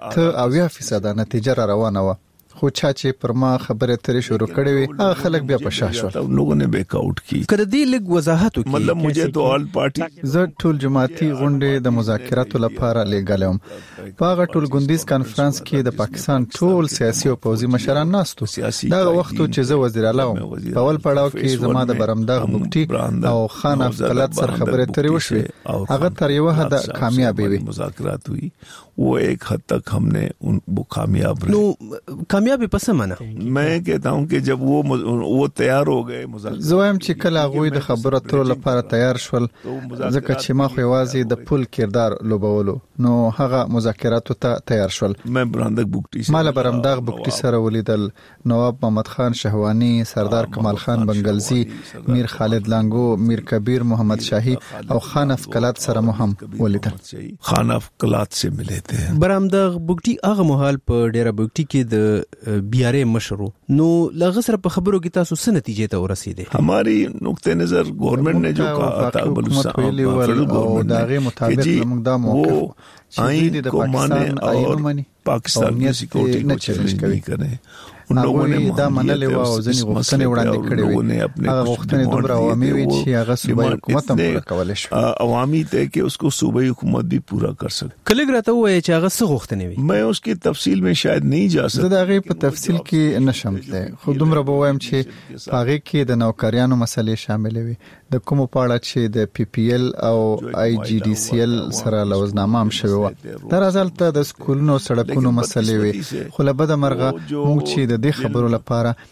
80% نتیجه را روانه و. خو چې پر ما خبره ترې شروع کړې وي هغه خلک بیا په شاش ول. لوګو نے بیک آؤٹ کی. کله دې لګ وضاحت وکړي. مطلب مجھے تو آل پارٹی زه ټول جماعتي غونډې د مذاکراتو لپاره لګالم. په هغه ټول غونډیز کانفرنس کې د پاکستان ټول سیاسي او پوځي مشران ناستو. دا وخت چې زه وزیر اعلی وم په اول پړاو کې زما د برمدغ بوګټي او خان افضلات سره خبره ترې وشوه. هغه تر یو حد کامیابی وي. مذاکرات ہوئی وہ ایک حد تک ہم نے وہ کامیاب رہے. نو کامیابی پس منه. میں کہتا ہوں کہ جب وہ تیار ہو گئے زویم چې کله غوی د خبرو تر لپاره تیار شول ځکه چې ما خو یوازې د پول کردار لوبولو نو هغه مذاکراتو ته تیار شول. میں برندک بوګټي مال برمدغ بوګټي سره ولیدل. نواب محمد خان شهوانی، سردار کمال خان بنگلزی، میر خالد لانګو، میر کبیر محمد شاهی او خان افقلات سره هم ولیدل. خان افقلات سے ملے تھے. برمدغ بوګټي هغه مهال په ډیره بوګټي کې د بیاره مشرو نو لغه سره په خبرو کې تاسو څه نتیجې ته ورسېده؟ ہماری نقطه نظر گورنمنٹ نے جو کہا تھا بلوچستان او داغه مطابق موږ دا موقف آئین کو مانے اور پاکستان کی سیکورٹی کو چیلنج نہیں کریں. ان لوگوں نے دا منلې و او ځنی غوښتنې وړاندې کړې وي. هغه غوښتنې دومره عوامي وي چې هغه صوبایي حکومت هم پوره کولای شي. عوامي ته کې اس کو صوبایي حکومت بھی پورا کر سکے. کله ګرته وای چې هغه څه غوښتنې وي. میں اس کی تفصیل میں شاید نہیں جا سکتا. زه هغه په تفصیل کې نشم تللی خو دومره به وایم چې هغه کې د نوکریانو مسلې شامل وي. د کوم پاړه چې د پی پی ایل او آی جی ډی سی ایل سره لوزنامه هم شوی و. در ازلته د سکولونو سړکونو مسلې وي. خو له بده مرغه موږ چې د دې خبرو لپاره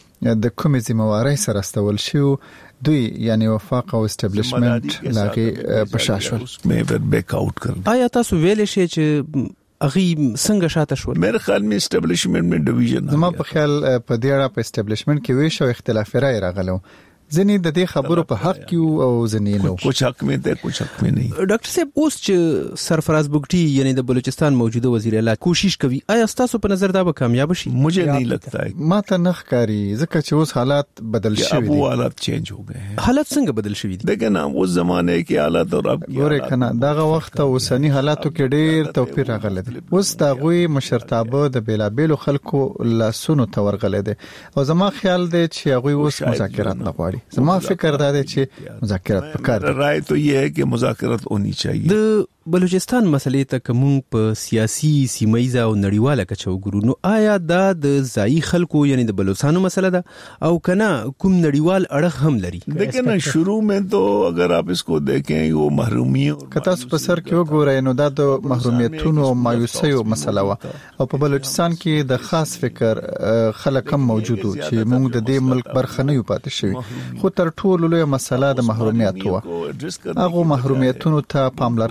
د کومې ذمہواری سره استول شو دوی یعنی وفاق او اسټابلیشمنت لاغي پشاشول مې بیک آؤٹ کړ. آیا تاسو ویل شئ چې اغي څنګه شاته شول؟ میرے خیال میں اسټابلیشمنت میں ډیویژن زما په خیال په دې اړه په اسټابلیشمنت کې وی شو اختلاف رائے راغلو. ځنی د دې خبرو په حق کې او ځنی نو کچھ حق میں ته کچھ حق میں نہیں. ډاکټر صاحب اوس چې سرفراز بوګټي یعنی د بلوچستان موجوده وزیر اعلی کوشش کوي آیا تاسو په نظر دا به کامیاب شي؟ مجھے نہیں لگتا ہے. ما ته نه ښکاری ځکه چې اوس حالات بدل شوي دي. ابو حالات چینج ہو گئے ہیں. حالات څنګه بدل شوي دي؟ دیکھیں نا اس زمانے کے حالات اور اب ګوره کنه داغه وخت او سنی حالاتو کې ډېر توپیر راغلی دی. اوس دا غوي مشرتابه د بیلابېلو خلکو لاسونو ته ورغلی دی او زما خیال دی چې هغه اوس مذاکرات نه غواړي. زما فکر دا دی چې مذاکرات پکار دي. رائے تو یہ ہے کہ مذاکرات ہونی چاہیے. د بلوچستان مسلې ته کوم په سیاسي سیمایي او نړیواله کچه وګورو نو آیا دا د ځای خلکو یعنی د بلوچستانو مسله ده او کنه کوم نړیوال اړخ هم لري؟ لیکن شروع میں تو اگر آپ اس کو دیکھیں وہ محرومی کتا په سر کې وګورئ نو دا د محرومیتونو او مایوسیو مسله و او په بلوچستان کې د خاص فکر خلک هم موجود چې موږ د دې ملک برخه نه یو پاتې شوی. خو تر ټولو لوی مسله د محرومیت و. هغه محرومیتونو ته پاملرنه ونه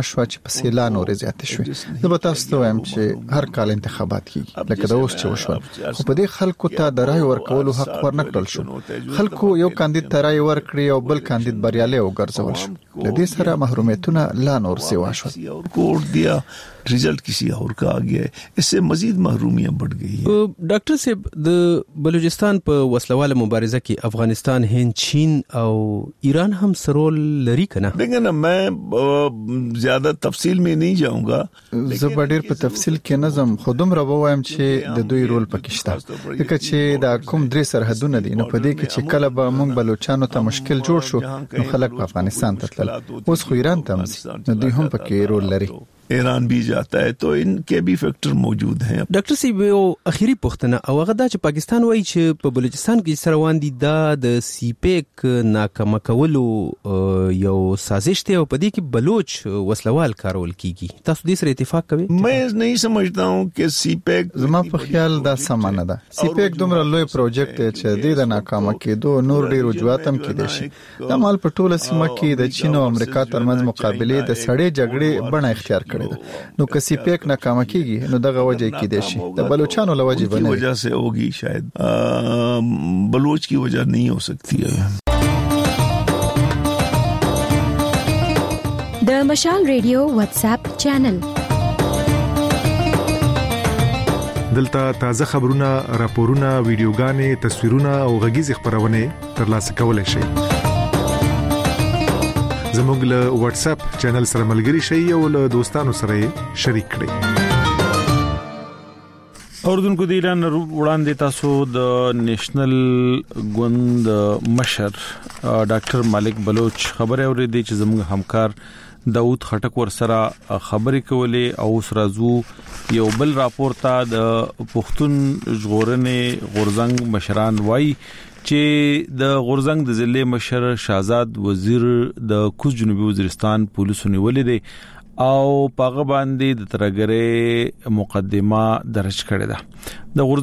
شو چې په سیلان اور زیات شوي. زه به تاسو ته وایم چې هر کال انتخابات کیږي لکه دا اوس چې وشو، خو په دې خلکو ته د رای ورکولو حق ورنکړل شو. خلکو یو کاندید ته رای ورکړي او بل کاندید بریالي وګرځول شو. د دې سره محرومیتونه لا نور سیوا شو. کوډ دیا रिजल्ट किसी और का आ गया है, इससे मजीद महरूमियां बढ़ गई है. डॉक्टर साहब د بلوچستان په وسلواله مبارزه کې افغانستان، هند، چین او ایران هم سرول لري کنه. دیکھیں نا मैं ज्यादा تفصیل में नहीं जाऊंगा. زه ډیر په تفصیل کې نظم خودم راووایم چې د دوی رول پکې شته. لکه چې دا کوم درې سرحدونه دي، نو په دې کې چې کله به موږ بلوچستانو ته مشکل جوړ شو نو خلک په افغانستان ته تلل. اوس خو ایران ته نو دوی هم پکې رول لري. ایران بھی جاتا ہے تو इनके भी फैक्टर मौजूद हैं. ډاکټر سی یو اخیری پوښتنه او هغه دا چې پاکستان وایي چې په بلوچستان کې سروان دي دا د سی پیک ناکام کولو یو سازش دی او په دې کې بلوچ وسلوال کارول کیږي. تاسو دې سره اتفاق کوئ؟ मैं नहीं समझता हूं कि سی پیک زما په خیال دا سم نه ده. سی پیک دومره لوی پروجیکټ دی چې د ناکام کېدو نور ډیر وجوهات هم کېدای شي. دا مال په ټوله سیمه کې د چین او امریکا ترمنځ مقابله د سړې جګړې بڼه اختیار کړې ده. نو کسی پیک ناکام کیږي نو دغه وجه کې دي شي د بلوچستان له وجه بنه وجہ سے ہوگی شاید بلوچ کی وجہ نہیں ہو سکتی ہے. د مشال ریډیو واتس اپ چینل دلته تازه خبرونه، راپورونه، ویډیوګانې، تصویرونه او غږیز خبرونه ترلاسه کولای شئ. زموږ له واتس اپ چینل سره ملګري شئ او له دوستانو سره شریک کړئ. اوردونکو د ایران وړاندې تاسو د نېشنل ګوند مشر ډاکټر مالک بلوچ خبره اورېدې چې زموږ همکار داوود خټک ور سره خبرې کولې او سرازو یو بل راپور ته د پښتون ژغورنې غورزنګ مشران وایي چې د غورزنګ د ضلع مشر شاهزاد وزیر د کوز جنوبي وزیرستان پولیسو نیولې دي او پاغه باندې د ترګره مقدمه درج کړې ده. د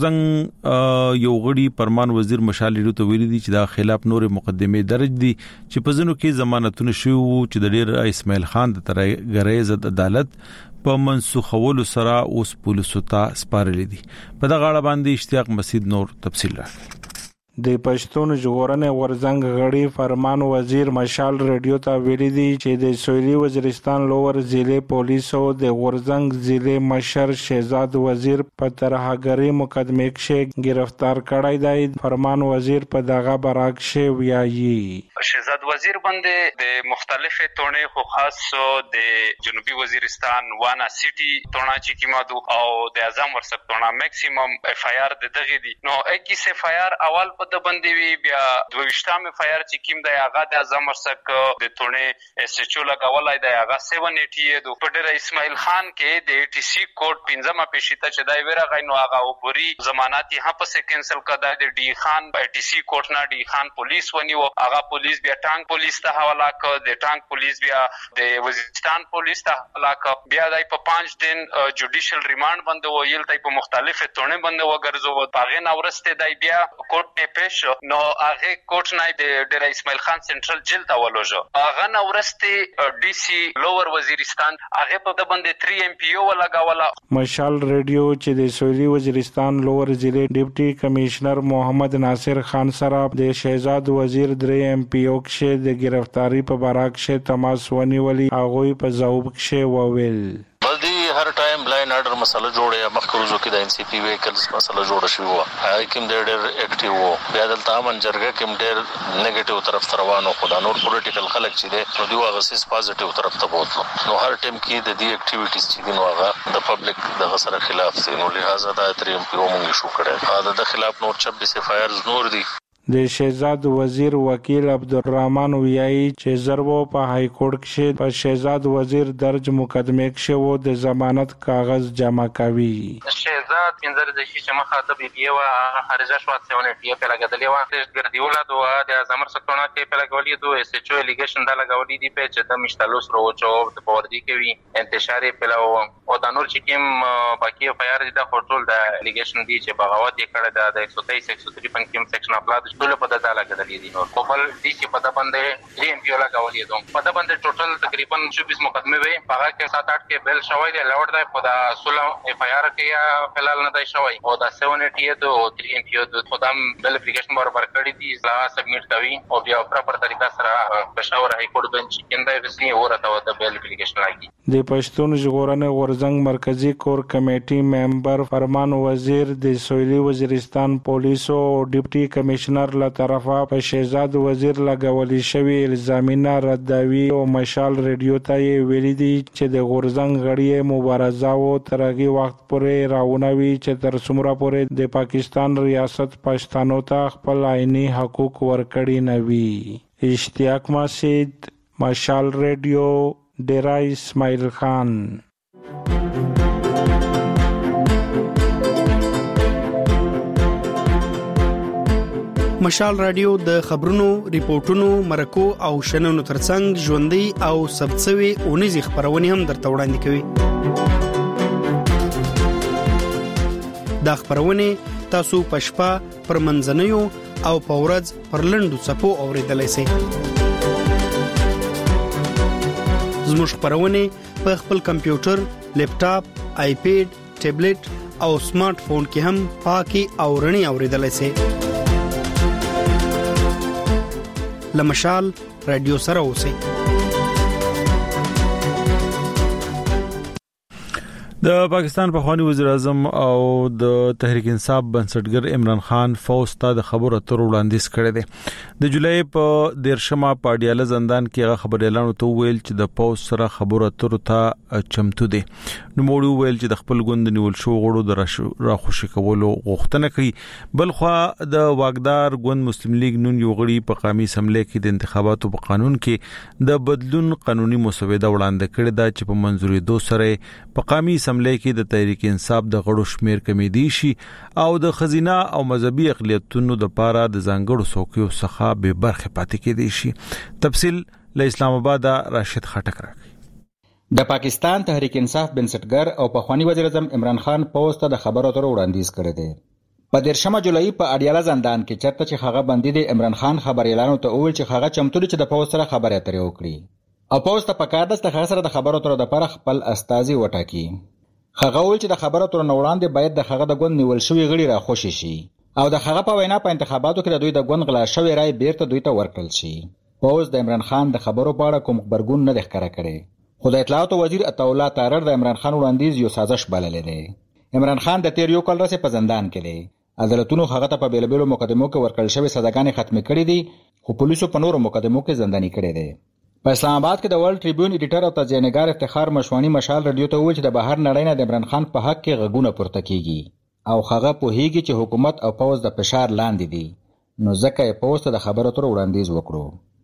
غورزنګ یو غړي پرمان وزیر مشال لیدو ته ویلي دي چې دا خلاف نور مقدمه درج دي چې په ځینو کې ضمانتونه شو چې د ډیر اسماعیل خان د ترګره ضد عدالت په منسوخولو سره اوس پولیسو ته سپارلې دي. په دغه اړه باندې اشتیاق مسعود نور تفصیل راکړي. د پښتون ژغورنې غورزنګ غړي فرمان وزیر مشال ریډیو ته ویلي دي چې د سویلي وزیرستان لوور ضلع پولیسو د غورزنګ ضلع مشر شهزاد وزیر په ترهګری مقدمه کې گرفتار کړی دی. فرمان وزیر په دغه براکش ویایي شهزاد وزیر باندې د مختلفه تونه خو خاص د جنوبي وزیرستان وانا سټي تونه چې کیمادو او د اعظم ورسک تونه میکسیمم اف آی آر د دغه دي نو 21 اف آی آر اول په د باندې وی بیا 22 اف آی آر چې کیم دی هغه د اعظم ورسک د تونه اس ایچ او لګولای دی هغه 780 د پډر اسماعیل خان کې د ای ټی سی کوډ 15 پېشیته چې دای ویره غینو هغه او پوری ضمانت یې هم پس کینسل کړه د ډی خان ای ټی سی کوډ نه ډی خان پولیس ونیو هغه پولیس بیا ټانک پولیس ته حواله کړ د ټانک پولیس بیا د وزیرستان پولیس ته حواله کړ بیا دای په 5 دن جوډیشل ریماند باندې ویل تای په مختلفه تونه باندې وګرځو پاغه نورسته دای بیا کوټ پیش نو هغه کوټ نه د ډیر اسماعیل خان سنټرل جیل ته ولوجو هغه نورسته ډی سی لوور وزیرستان هغه په د باندې 3 ام پی او لګاوله. مشال ریډیو چې د سویلي وزیرستان لوور ضلع ډیپټي کمشنر محمد ناصر خان سره د شهزاد وزیر 3 ام پی او کې د گرفتاری په براک شه تماس ونیولي هغه په ځواب کې وویل بلدی هر ټایم بلاین آرډر مسله جوړه مخکروزو کې د ان سی پی ویکلز مسله جوړه شوی و هغه کوم ډېر اکټیو وو بیا دلته امن جرګه کوم ډېر نیگیټیو طرف روانو خو دا نور پولیټیکل خلک چې دي نو دوی هغه سیس پازیټیو طرف ته بوتلو نو هر ټیم کې د دې اکټیویټیز چې دي نو هغه د پبلک د غسر خلاف دي نو لہذا دا 3 ام پی او مونږ شو کړه دا د خلاف نور 26 اف آی آر نور دي. د شهزاد وزیر وکیل عبدالرحمن ویایي چې ضربو په های کورټ کې په شهزاد وزیر درج مقدمه کې وو د ضمانت کاغذ جمع کوي. شهزاد پنځه د شي مخاطب دی او خارجه شو څونه دی په لګدلې و د ګردیولا دوه د زمر سکتونه کې په لګولې دوه اس ایچ او الیګیشن د لګولې دی په چې د مشتلوس روچو د پوردی کوي انتشاري په لو او د نور چې کوم باقي اف آی آر د هوټل د الیګیشن دی چې بغاوت یې کړی د 123 103 پنځم سیکشن اپلاد ټول په دغه لګیدلې دي. نو په بل دي چې په دغه باندې 3 MP لګولې دي. په دغه باندې ټوټل تقریبا 24 مقدمه وي. په هغه کې 7-8 کې بیل شوی دی، لوړ دی په 16 FIR کې فلال نه دی شوی او دا 780 او 3 MP د خدام بل اپلیکیشن برابر کړی دي لا سبمیټ کوي او بیا پراپر طریقه سره پېښور هاي کورټ بنچ کې وسنی ورته د بل اپلیکیشن لګي. د پښتون ژغورنې غورځنګ مرکزی کور کمیټې ممبر فرمان وزیر د سویلي وزیرستان پولیسو او ډیپټي کمشنر له طرفه په شهزاد وزیر لګولې شوی الزامینه رداوی او مشال ریډیو ته ویلي دي چې د غورځنګ غړي مبارزه او ترغي وخت پورې راونوي چې تر څومره پورې د پاکستان ریاست پښتنو ته خپل آئینی حقوق ورکړي نه وي. اشتیاق مسجد، مشال ریډیو، ډیرا اسماعیل خان. مشال رادیو د خبرونو، ریپورتونو، مرکو او شننو ترڅنګ ژوندۍ او ثبتسوي اونیزي خبرونه هم درته وړاندې کوي. دا خبرونه تاسو په شپه پر منځنیو او په ورځ پر لنډو څپو اوریدلای شئ. زموږ خبرونه په خپل کمپیوټر، لیپټاپ، آیپیډ، ټابلیټ او سمارټ فون کې هم پاکي او رڼي اوریدلای شئ. لمشال رادیو سره اوسئ. د پاکستان پخوانی وزیر اعظم او د تحریک انصاف بنسټګر عمران خان فوز ته د خبرو اترو وړاندیز کړی دی. د جولای په 13مه په اډیاله زندان کې هغه خبر اعلان وته ویل چې د فوز سره خبرو اترو ته چمتو دي. نو موږ ویل چې د خپل ګوند نیول شو غړو د راخوشي کولو غوښتنه کوي. بلخو د واګدار ګوند مسلم لیگ نون یو غړي په قومي اسمبلی کې د انتخاباتو په قانون کې د بدلون قانوني مسوده وړاندې کړې ده چې په منځوري دو سره په قومي اسمبلی کې د تحریک انصاف د غړو شمیر کمی دي شي او د خزینه او مذهبي اقلیتونو د پاره د ځانګړو څوکیو څخه به برخه پاتې کېدي شي. تفصیل له اسلام آباد راشد خټک راکړي. د پاکستان تحریک انصاف بنسټګر او پخوانی وزیر اعظم عمران خان پوسټ د خبرو اترو وړاندیز کړی دی. په 13 جولای په اډیاله زندان کې چرته چې هغه باندې د عمران خان خبر اعلان ته ویل چې هغه چمتو چې د پوسټ سره خبرې اترې وکړي او پوسټ په کار د هغه سره د خبرو اترو لپاره خپل استازي وټاکي. هغه ویل چې د خبرو اترو وړاندې باید د هغه د ګوند نیول شوی غړي راخوشي شي او د هغه په وینا په انتخاباتو کې د دوی د ګوند غلا شوی رائے بیرته دوی ته ورکړل شي. پوز د عمران خان د خبرو په اړه کوم خبرګون نه ښکاره کړي. خو د اطلاعات وزیر عطاءالله طاهر د عمران خان وړاندیز یو سازش بللی دی. عمران خان د تیر یو کال راځي په زندان کې دی. عدالتونو هغه ته په بیلابیلو مقدمو کې ورکړل شوی سزاګانې ختمې کړې دي خو پولیسو په نورو مقدمو کې زنداني کړي دي. په اسلام آباد کې د ورلد ټریبیون ایډیټر او تجزیه‌نګار افتخار مشوانی مشال رادیو ته ویل چې د بهر نړۍ نه د عمران خان په حق کې غږونه پورته کیږي او هغه پوهیږي چې حکومت او پوز د فشار لاندې دي. نو ځکه یې پوز ته د خبرو اترو وړاندیز وکړو.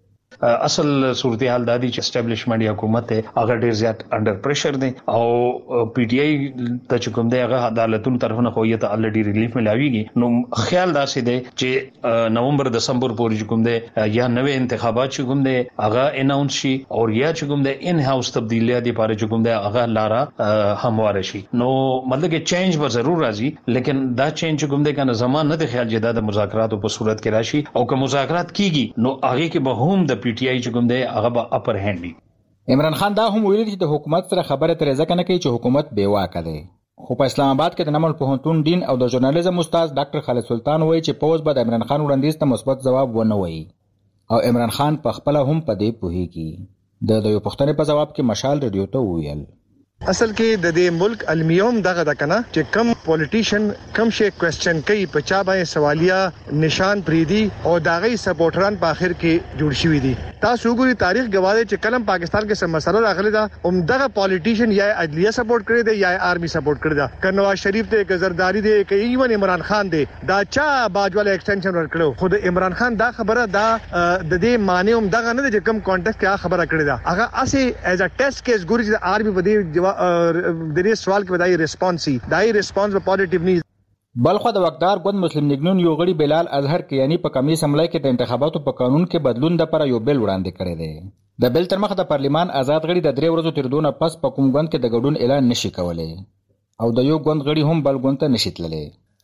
اصل صورتحال دادی چې اسټابلیشمنت یا حکومت هغه ډیر زیات انډر پریشر دي او پی ټی آی ته کوم دی هغه عدالتونو طرفونه خو یې ته الریډي ریلیف ملاویږي. نو خیال داسې دی چې نومبر دسمبر پورې کوم دی یا نوې انتخابات کوم دی هغه اناونس شي او یا کوم دی ان هاوس تبدیلیات لپاره کوم دی هغه لارا همواره شي. نو مطلب کې چینج به ضرور راځي لیکن دا چینج کوم دی کنه زمان نه دی خیال چې د مذاکراتو په صورت کې راشي او که مذاکرات کیږي نو هغه کې به هم د پی ټی آی چې کوم دی هغه به اپر هاند وي. عمران خان دا هم ویلي چې د حکومت سره خبره ترې ځکه نه کوي چې حکومت بې واکه دی. خو په اسلام آباد کې د نمل پوهنتون دین او د ژورنالیزم استاد ډاکټر خالد سلطان وایي چې پوز به د عمران خان وړاندیز ته مثبت ځواب ونه وایي او عمران خان په خپل هم په دې پوهیږي. د یو پوښتنې په جواب کې مشال ریډیو ته وویل اصل کې د دې ملک المیوم دغه د کنه چې کم پولیټیشن کم شي کوېسچن کوي په چا باندې سوالیا نشان پریدي او داغي سپورټران په اخر کې جوړ شوی دي. تاسو وګورئ تاریخ گواهه چې کلم پاکستان کې سم مسله راغلی دا دغه پولیټیشن یا عدلیه سپورټ کړی دی یا آرمي سپورټ کړی دا. ک نواز شریف ته ک زرداری دی ک ایون عمران خان دی دا چا باجوال ایکسټنشن ورکړو. خود عمران خان دا خبره دا د دې معنی هم دغه نه چې کم کانټیکټ کې خبره کړی دا هغه اسی ایز ا ټیسټ کیس ګوري چې آرمي بده د دې سوال کې بدایي ریسپانس دای ریسپانس په پوزټیو نه. بلخو د وقدار ګوند مسلم لیگ نون یو غړي بلال اظهر کیانی په کمی سملای کې د انتخاباتو په قانون کې بدلون د پر یو بیل وړاندې کړی دی. د بیل تر مخه د پارلیمان آزاد غړي د 3 ورځو تر دونه پس په کوم ګوند کې د ګډون اعلان نشي کولای او د یو ګوند غړي هم بل ګوند ته نشي تللی.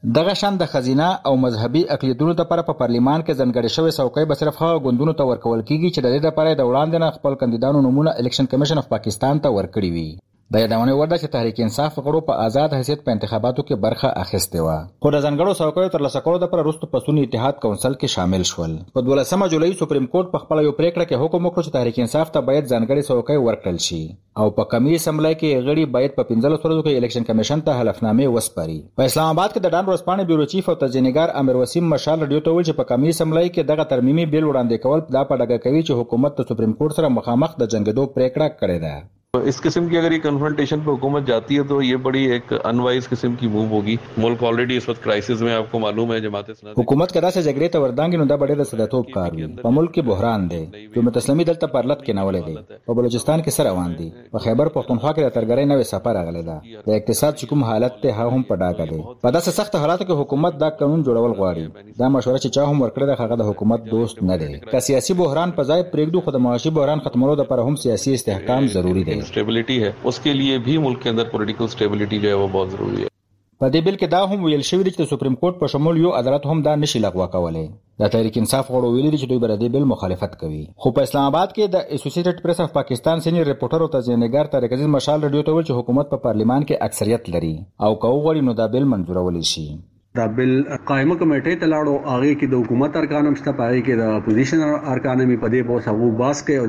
دغه شان د خزینه او مذهبي اقلیتونو لپاره په پارلیمان کې ځانګړي شوی څوکۍ به صرف هغه ګوندونو ته ورکول کیږي چې د دې لپاره د وړاندې نه خپل کاندیدانو نومونه الیکشن کمیشن اف پاکستان ته ورکړي وي. د یادونه ورده چې تحریک انصاف غړو په آزاد حیثیت په انتخاباتو کې برخه اخیسته و، خو د ځانګړو څوکیو ترلاسه کولو لپاره وروسته پسون اتحاد کونسل کې شامل شول. په 12 جولای سپریم کورټ په خپل یو پریکړه کې حکم وکړ چې تحریک انصاف ته باید ځانګړي څوکۍ ورکړل شي او په کمی اسمبلی کې غړي باید په 15 ورځو کې الیکشن کمیشن ته حلفنامه وسپاري. په اسلام آباد کې د ډان ورځپاڼې بیورو چیف او تجزیه‌نګار امیر وسیم مشال رادیو ته ویل چې په کمی اسمبلی کې دغه ترمیمي بیل وړاندې کول دا په ډاګه کوي چې حکومت د سپریم کورټ سره مخامخ د جنګېدو پریکړه کړې ده. इस किस्म की अगर ये कन्फ्रंटेशन पे हुकूमत जाती है तो ये बड़ी एक अनवाइज किस्म की मूव होगी. मुल्क ऑलरेडी इस वक्त क्राइसिस में, आपको मालूम है. जमात इस्लामी हुकूमत कदा से जगरे त वरदांगी नो दा बड़े د صداتوب کار وي. په ملک کې بحران دی. جمهوریت اسلامي دلته پرلط کې ناولې دی. په بلوچستان کې سره روان دي. په خیبر پختونخوا کې د ترګرۍ نوې سفر راغلی ده. د اقتصاد چې کوم حالت ته هم په ډاګه دی. په داسې سخت حالاتو کې حکومت دا قانون جوړول غواړي. دا مشوره چې چا هم ورکړه د هغه د حکومت دوست نه دی. که سیاسي بحران په ځای پرېږدو خو د معاشي بحران ختمولو لپاره هم سیاسي استحکام ضروری دی. स्टेबिलिटी है, उसके लिए भी मुल्क के अंदर पॉलिटिकल स्टेबिलिटी जो है वो बहुत जरूरी है. په دې بل کې دا هم ویل شوی دی چې سپریم کورټ په شمول یو عدالت هم دا نشي لغوه کولای. د تحریک انصاف غړو ویلي دي چې دوی بر دې بل مخالفت کوي. خو په اسلام آباد کې د اسوسییټډ پریس اف پاکستان سینیئر ریپورټر او تجزیه‌نګار طارق عزیز مشال رادیو ته ویل چې حکومت په پارلیمان کې اکثریت لري او که وغواړي نو دا بل منظورول شي. دا بل قائمه کمیټې ته لاړو، هغه کې د حکومت ارکان هم شته، پای کې د اپوزیشن ارکان هم په دې بوس هغه باس کې او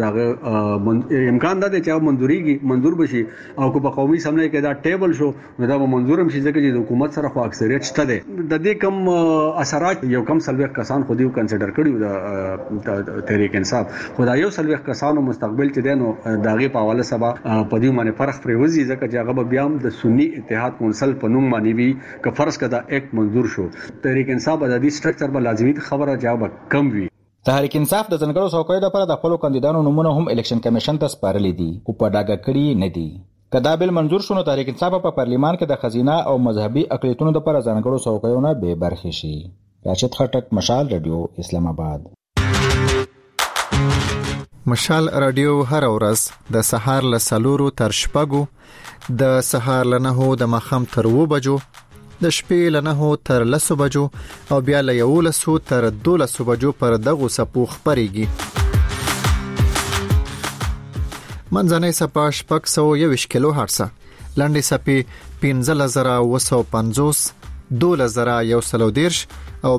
دا امکان ده چې منظور بشي او کو په قومي سملې کې دا ټیبل شو نو دا به منظور هم شي ځکه چې د حکومت سره خو اکثریت شته ده. د دې کم اثرات یو کم سلوي کسان خو دیو کنسیډر کړیو د تحریک انصاف، خدای یو سلوي کسانو مستقبل چې دینو داغه په حواله سبا په دې باندې فرق پرې وځي ځکه چې هغه بیا هم د سنی اتحاد کونسل په نوم باندې وی ک فرض کړه ایک منظور شو. تحریک انصاف ازادي سټرکچر به لازمي خبره جواب کم وي. تحریک انصاف د ځنګړو څوکیو لپاره د خپل کاندیدانو نومونه هم الیکشن کمیشن ته سپارلي دي او په ډاګه کړی نه دي. کدا بل منظور شونه تحریک انصاف په پارلیمان کې د خزینه او مذهبي اقلیتونو لپاره ځنګړو څوکیو نه به برخه شي. راشد خټک، مشال رادیو، اسلام آباد. مشال رادیو هر ورځ د سهار له 4 تر 6، د سهار له 9 د مخام تر 2 بجو، د شپې له 9 تر 10 بجو او بیا له 11 تر 12 بجو پر دغه سپو خبريږي. منځنۍ سپا 621 کیلو هرتز، لاندې سپي 15950، 12130 او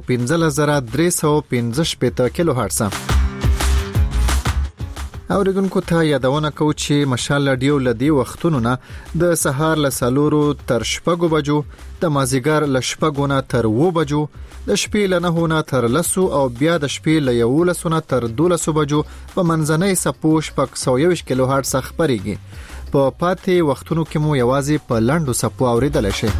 15315 کیلو هرتز. اوریدونکو ته یادونه کوم چې مشال رادیو لدی وختونو نه د سهار له 4 تر 6 بجو، د مازیګر له 6 نه تر 2 بجو، د شپې له 9 نه تر 10 او بیا د شپې له 11 نه تر 12 بجو په منځنۍ سپو 621 کیلو هرتز خبريږي. په پاتې وختونو کې مو یوازې په لاندو سپو اوریدل شي.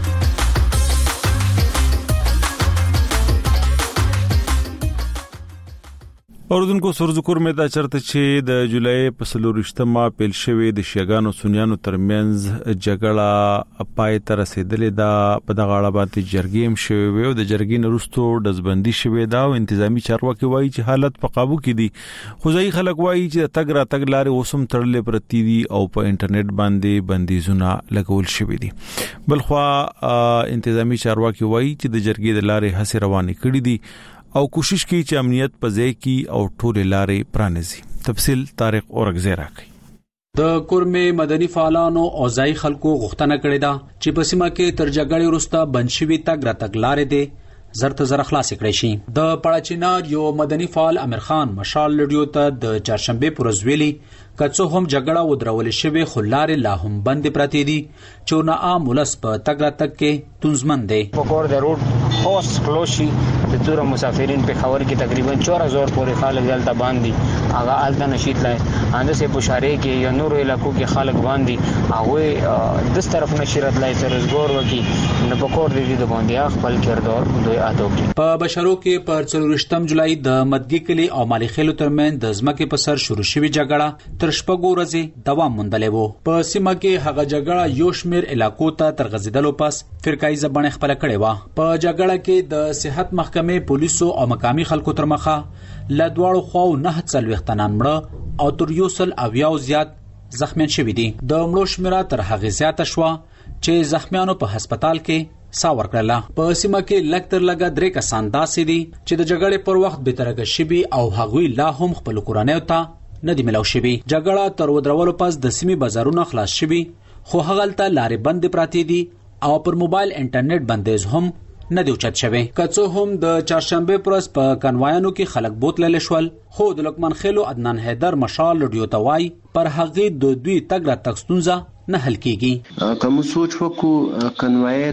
اوردونکو سرذکر مې دا چرته چې د جولای په 24مه پیل شوې د شیعاګانو سنیانو ترمنځ جګړه پای ته رسیدلې ده. په دغه اړه باندې جرګې هم شوې او د جرګې وروسته دزبندي شوې ده او انتظامی چارواکي وایي چې حالت په قابو کې دي. خو ځای خلک وایي چې تګ را تګ لارې اوسم تړلې پرتی دي او په انټرنیټ باندې بندیزونه لګول شوې دي. بلخوا انتظامی چارواکي وایي چې د جرګې د لارې هڅې روانې کړې دي او کوشش کوي چې امنیت په ځای کې او ټول لارې پرانیزي. تفصیل طارق اورغزی راکړي. د کورمه مدني فعالانو او ځای خلکو غوښتنه کړې ده چې په سیمه کې تر جګړې وروسته بنشوي تګ را تګ لارې دي زرته زر خلاص کړي شي. د پړاچینار یو مدني فعال امیر خان مشال رادیو ته د چهارشنبه پر ورځ ویلي کڅو هم جګړه ودرول شوی خو لارې لا هم بند پراته دي چې نه عام ولس په تګ را تګ کې تونزمن دي. پکور د روډ اوس کلوشي د تور مسافرین په خبر کې تقریبا 4000 پورې خلک دلته باندې هغه الته نشید لای انده سه بشاره کې یا نور علاقو کې خلک باندې هغه د طرف نشرت لای تر زګور وکي نه پکور دي د باندې خپل کردار دوی اته کې. په بشرو کې پر 24 جولای د مدګي کلی او مالی خېلو ترمن د ځمکې په سر شروع شوی جګړه تر شپږ ورځې دوام موندلې وو. په سیمه کې هغه جګړه یو شمېر علاقو ته تر غځیدلو پس فرقایي ځبنه خپل کړې و. په جګړه کې د صحت محکمې پولیسو او مقامي خلکو تر مخه ل دوړو خو نه څلوختنان مړه او تر یو سل اویاو زیات زخمیان شوي دي. د مړو شمیره تر هغه زیاته شو چې زخمیانو په هسپتال کې ساور کړل. په سیمه کې لکتر لګا 3 کسان داسې دي چې د جګړې پر وخت به ترګه شبي او هغوی لا هم خپل کورنۍ ته نه دی ملو شبي. جګړه تر ودرولو پس د سیمې بازارونه خلاص شبي، خو هغلته لارې بند پراتی دي او پر موبایل انټرنیټ بندیز هم نه دی اوچت شوی. که څه هم د چهارشنبه پر ورځ په کنوایانو کې خلک بوتلل شول، خو د لقمان خیلو عدنان حیدر مشال رادیو ته وایي پر هغې د دوی تګ راتګ ستونزه نه حل کیږي. کوم سوچ وکړو کنوای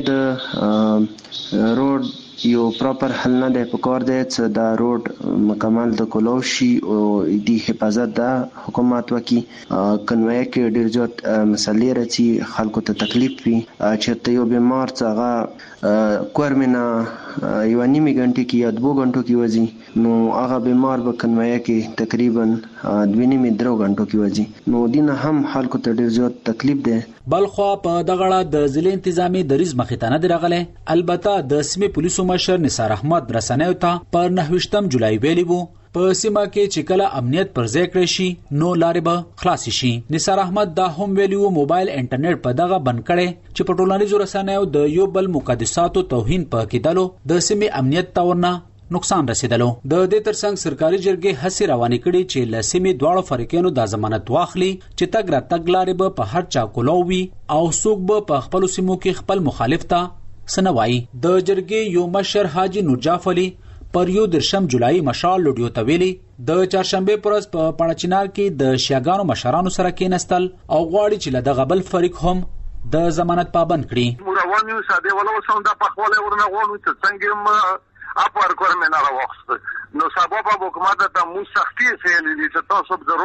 د روډ یو پراپر حل نه دی پکار دی چې دا روډ مکمل د کولوشي او د حفاظت د حکومت وکي. کنوای کې ډیر زیات مسلې راځي، خلکو ته تکلیف وي چې ته یو بیمار څنګه کورمنه یو نیمه غنټه کې یا 2 غنټو کې وځي، نو هغه بیمار به کنوای کې تقریبا 2.5 غنټو کې وځي، نو دینه هم خلکو ته ډیر زیات تکلیف دی. بلخو په دغړه د ضلع انتظامی دریز مخیتانه درغله. البته د سیمې پولیسو مشر نثار احمد رسنیو ته پر 9 جولای ویلی وو په سیمه کې چې کله امنیت پر ځای کړی شي نو لارې به خلاص شي. نثار احمد دا هم ویلی وو موبایل انټرنیټ په دغه بند کړي چې په ټولنیزو رسنیو د یو بل مقدساتو توهین په کېدلو د سیمې امنیت ته ورنه نقصان رسیدلو. د دې ترڅنګ سرکاري جرګې هڅې روانې کړي چې لسمې دواړو فریقینو د ضمانت واخلي چې تګ را تګ لارې به په هر چا کولوي او څوک به په خپل سیمو کې خپل مخالف ته سنوي. د جرګې یو مشر حاجی نورجاف علي پر 1 جولای مشال رادیو ته ویلي د چهارشنبه پر ورځ په پاڼچینار کې د شیاګانو مشرانو سره کېنستل او غواړي چې له دغه بل فریق هم د ضمانت پابند کړي. رواني ساده ولا وسوم د پخواله ورنه غواړو چې څنګه اپر کورمنه راوخت نو سبب حکومت ته مو سختي فعل دي چې تاسو د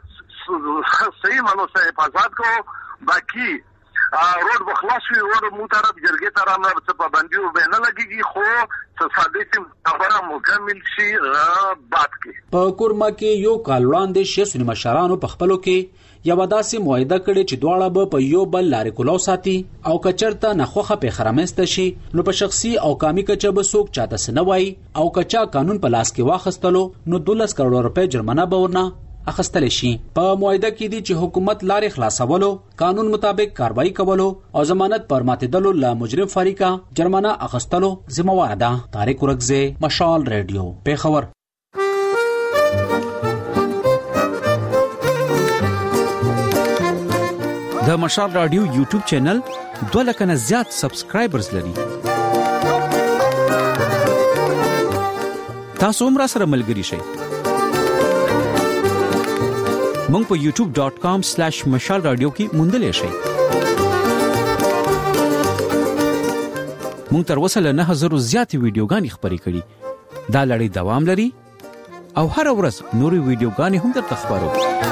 روډ صحیح منو سره حفاظت کو باقي روډ بخلاص وي روډ مو طرف جرګې ته رامر څه پابندي و به نه لګيږي خو صادقي خبره مکمل شي بات کې. په کورما کې یو کال وړاندې شیسونی مشرانو په خپلو کې یو داسې معاهده کړې چې دواړه به په یو بل لارې کولو ساتي او کچرته نخوخه په خرمسته شي نو په شخصي او کامي کچه به څوک چاته سنوي او کچا قانون په لاس کې واخستلو نو 12 کروڑ روپے جرمانه به ورنه اخستل شي. په معاهده کې دي چې حکومت لارې خلاصولو، قانون مطابق کاروائی کولو او ضمانت پر ماتیدلو له مجرم فریقه جرمانه اخستلو ذمہوار ده. طارق ورغزه، مشال رادیو، پیښور. د مشال رادیو یوټیوب چینل 2 لک نه زیات سبسکرایبرز لري. تاسو هم را سره ملګري شئ. مونږ په youtube.com/مشال رادیو کې موندلې شئ. مونږ تر اوسه له 9000 زیاتې ویډیوګانې خپرې کړې. دا لړۍ دوام لري او هر ورځ نورې ویډیوګانې هم درته خبرو.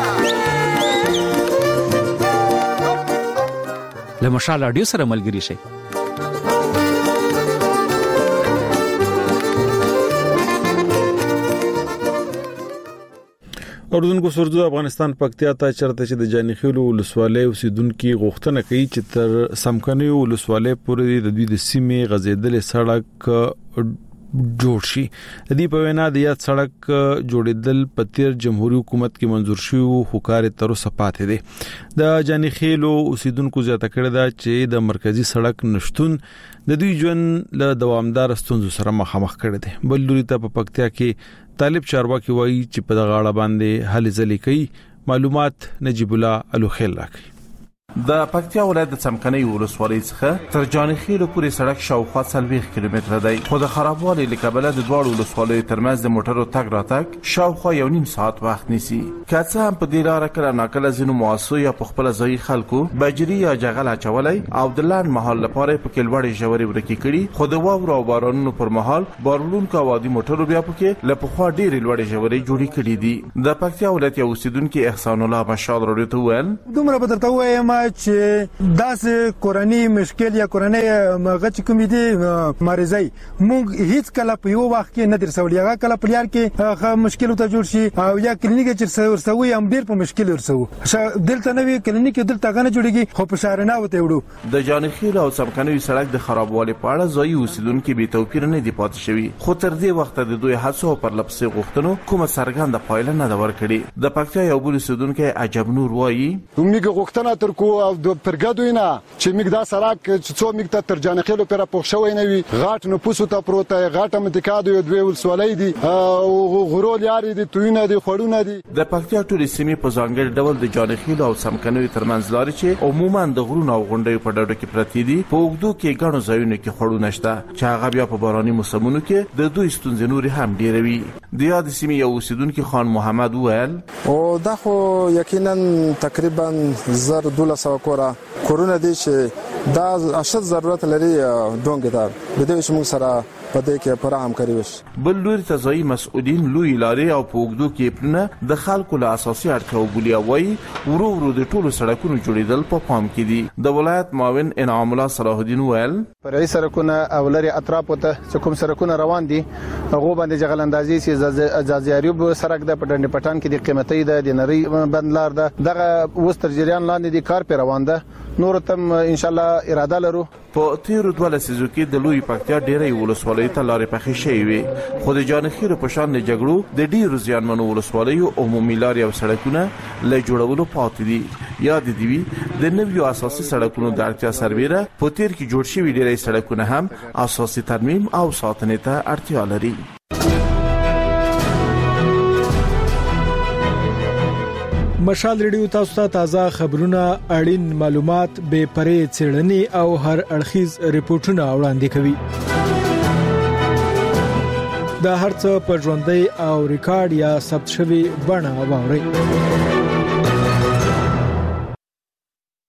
له مشال رادیو سره ملګري شئ. اردوونکو سرزو افغانستان پکتیا ته چرته چې د جانخیلو ولسوالۍ اوسیدونکو غوښتنه کوي چې تر سمکنیو ولسوالۍ پورې د دوی د سیمې غزیدلې سړک جوړ شي. د دې په وینا د یاد سړک جوړېدل په تیر جمهوریت حکومت کې منزور شوی خو کار تر اوسه پاتې دی. د جانخیلو اوسیدونکو زیاته کړه دا چې د مرکزی سړک نشټون د دوی ژوند له دوامدار ستونزو سره مخامخ کړي دي. بل لوري ته په پکتیا کې طالب چارواکي وایي چې په دغه اړه باندې هلې ځلې کوي. معلومات نجیب الله الوخیل راکړي. د پکتیا ولایت د څمکنۍ ولسوالۍ څخه تر جانخیلو پورې سړک شاوخوا 40 کیلومتره دی، خو د خرابوالي له کبله د دوړو ولسوالیو ترمنځ د موټرو تګ راتګ شاوخوا 1.5 ساعت وخت نیسي. که څه هم په دې لاره کله ناکله ځینو مؤسسو یا په خپل ځای خلکو بجري یا جغل اچولای او د لاند محل لپاره په کې لوړې ژورې ورکی کړي، خو د واورو او بارانونو پر مهال بارولونکو وادي موټرو بیا پکې له پخوا ډېرې لوړې ژورې جوړې کړې دي. د پکتیا ولایت یو اوسیدونکو احسان الله مشال رادیو ته ویل دومره به درته وایم چې داسې کورنۍ مشکل یا کورنۍ مغه چې کوم دي مریضي موږ هیڅ کله په یو وخت کې نه درسولې. هغه کله په لار کې مشکل ته جوړ شي او یا کلینیک چې ورسوي هم ډیر په مشکل ورسوي. دلته نوې کلینیک دلته غنه جوړیږي خو په شهر نه وته وړو. د جانخیل او څمکنۍ سړک د خرابوالي په اړه ځای اوسیدونکو به توپیر نه دی پاتې شوی، خو تر دې وخت د دوی هڅو پر لپسې غوښتنو کومه څرګنده پایله نه دا ورکړي. د پکتیا یو بل اوسیدونکو عجب نور وایي موږ غوښتنه تر کو او د پرګدوینه چې مقدار سراک چې څو مقدار ترجانه خېلو پر پوښښوي نه وي غاټ نه پوسو ته پروت غاټه متکادو یو دوی ولسوالۍ دي او غرول یاري دي توینه دي خړونه دي د پکتیا ټولې سیمې په ځانګړي ډول د جانخیل او سمکنوي ترمنځ لاري چې عموما د غرونو او غونډیو په ډډو کې پرتی دي په اوږدو کې ګڼو ځایونو کې خړونه شته چې هغه بیا په باراني موسمونو کې د دوی ستونزې نورې هم ډېروي. د یاد سیمې یو اوسیدونکي خان محمد وویل او دا خو یقینا تقریبا 1200 کورونه دي چې دا اشد ضرورت لري ډونګ دار د دې چې موږ سره په دې کې پوره همکاري وشي. بل لوري ته ځایي مسؤلین لوی لارې او په اوږدو کې پلونه د خلکو له اساسي اړتیاو بولي او وایي ورو ورو د ټولو سړکونو جوړېدل په پام کې دي. د ولایت معاون انعام الله صلاح الدین ویل فرعي سړکونه او لري اطراف ته کوم سړکونه روان دي هغه باندې جغل اندازي سي اجازياريوب سړک د پټنډ پټان کې د قیمتي د نری بندلار دغه وستر جریان لاندې د کار په روان ده نور تم ان شاء الله اراده لرو. په تیرو 12 لسیزو کې د لوی پکتیا ډېرې ولسوالۍ ته لارې پخې شوې وي خو د جانخیل په شان د جګړو د ډېرو زیانمنو ولسوالیو عمومي لارې او سړکونه له جوړولو پاتې دي. یاد دي وي د نویو اساسي سړکونو د اړتیا سربېره په تیر کې جوړ شوي ډېرې سړکونه هم اساسي ترمیم او ساتنې ته اړتیا لري. مشال ریډیو تاسو ته تازه خبرونه اړین معلومات به پرې څېړنې او هر اړخیز ریپورتونه وړاندې کوي. دا هرڅه په ژوندۍ او ریکارډ یا ثبت شوی بڼه واورئ.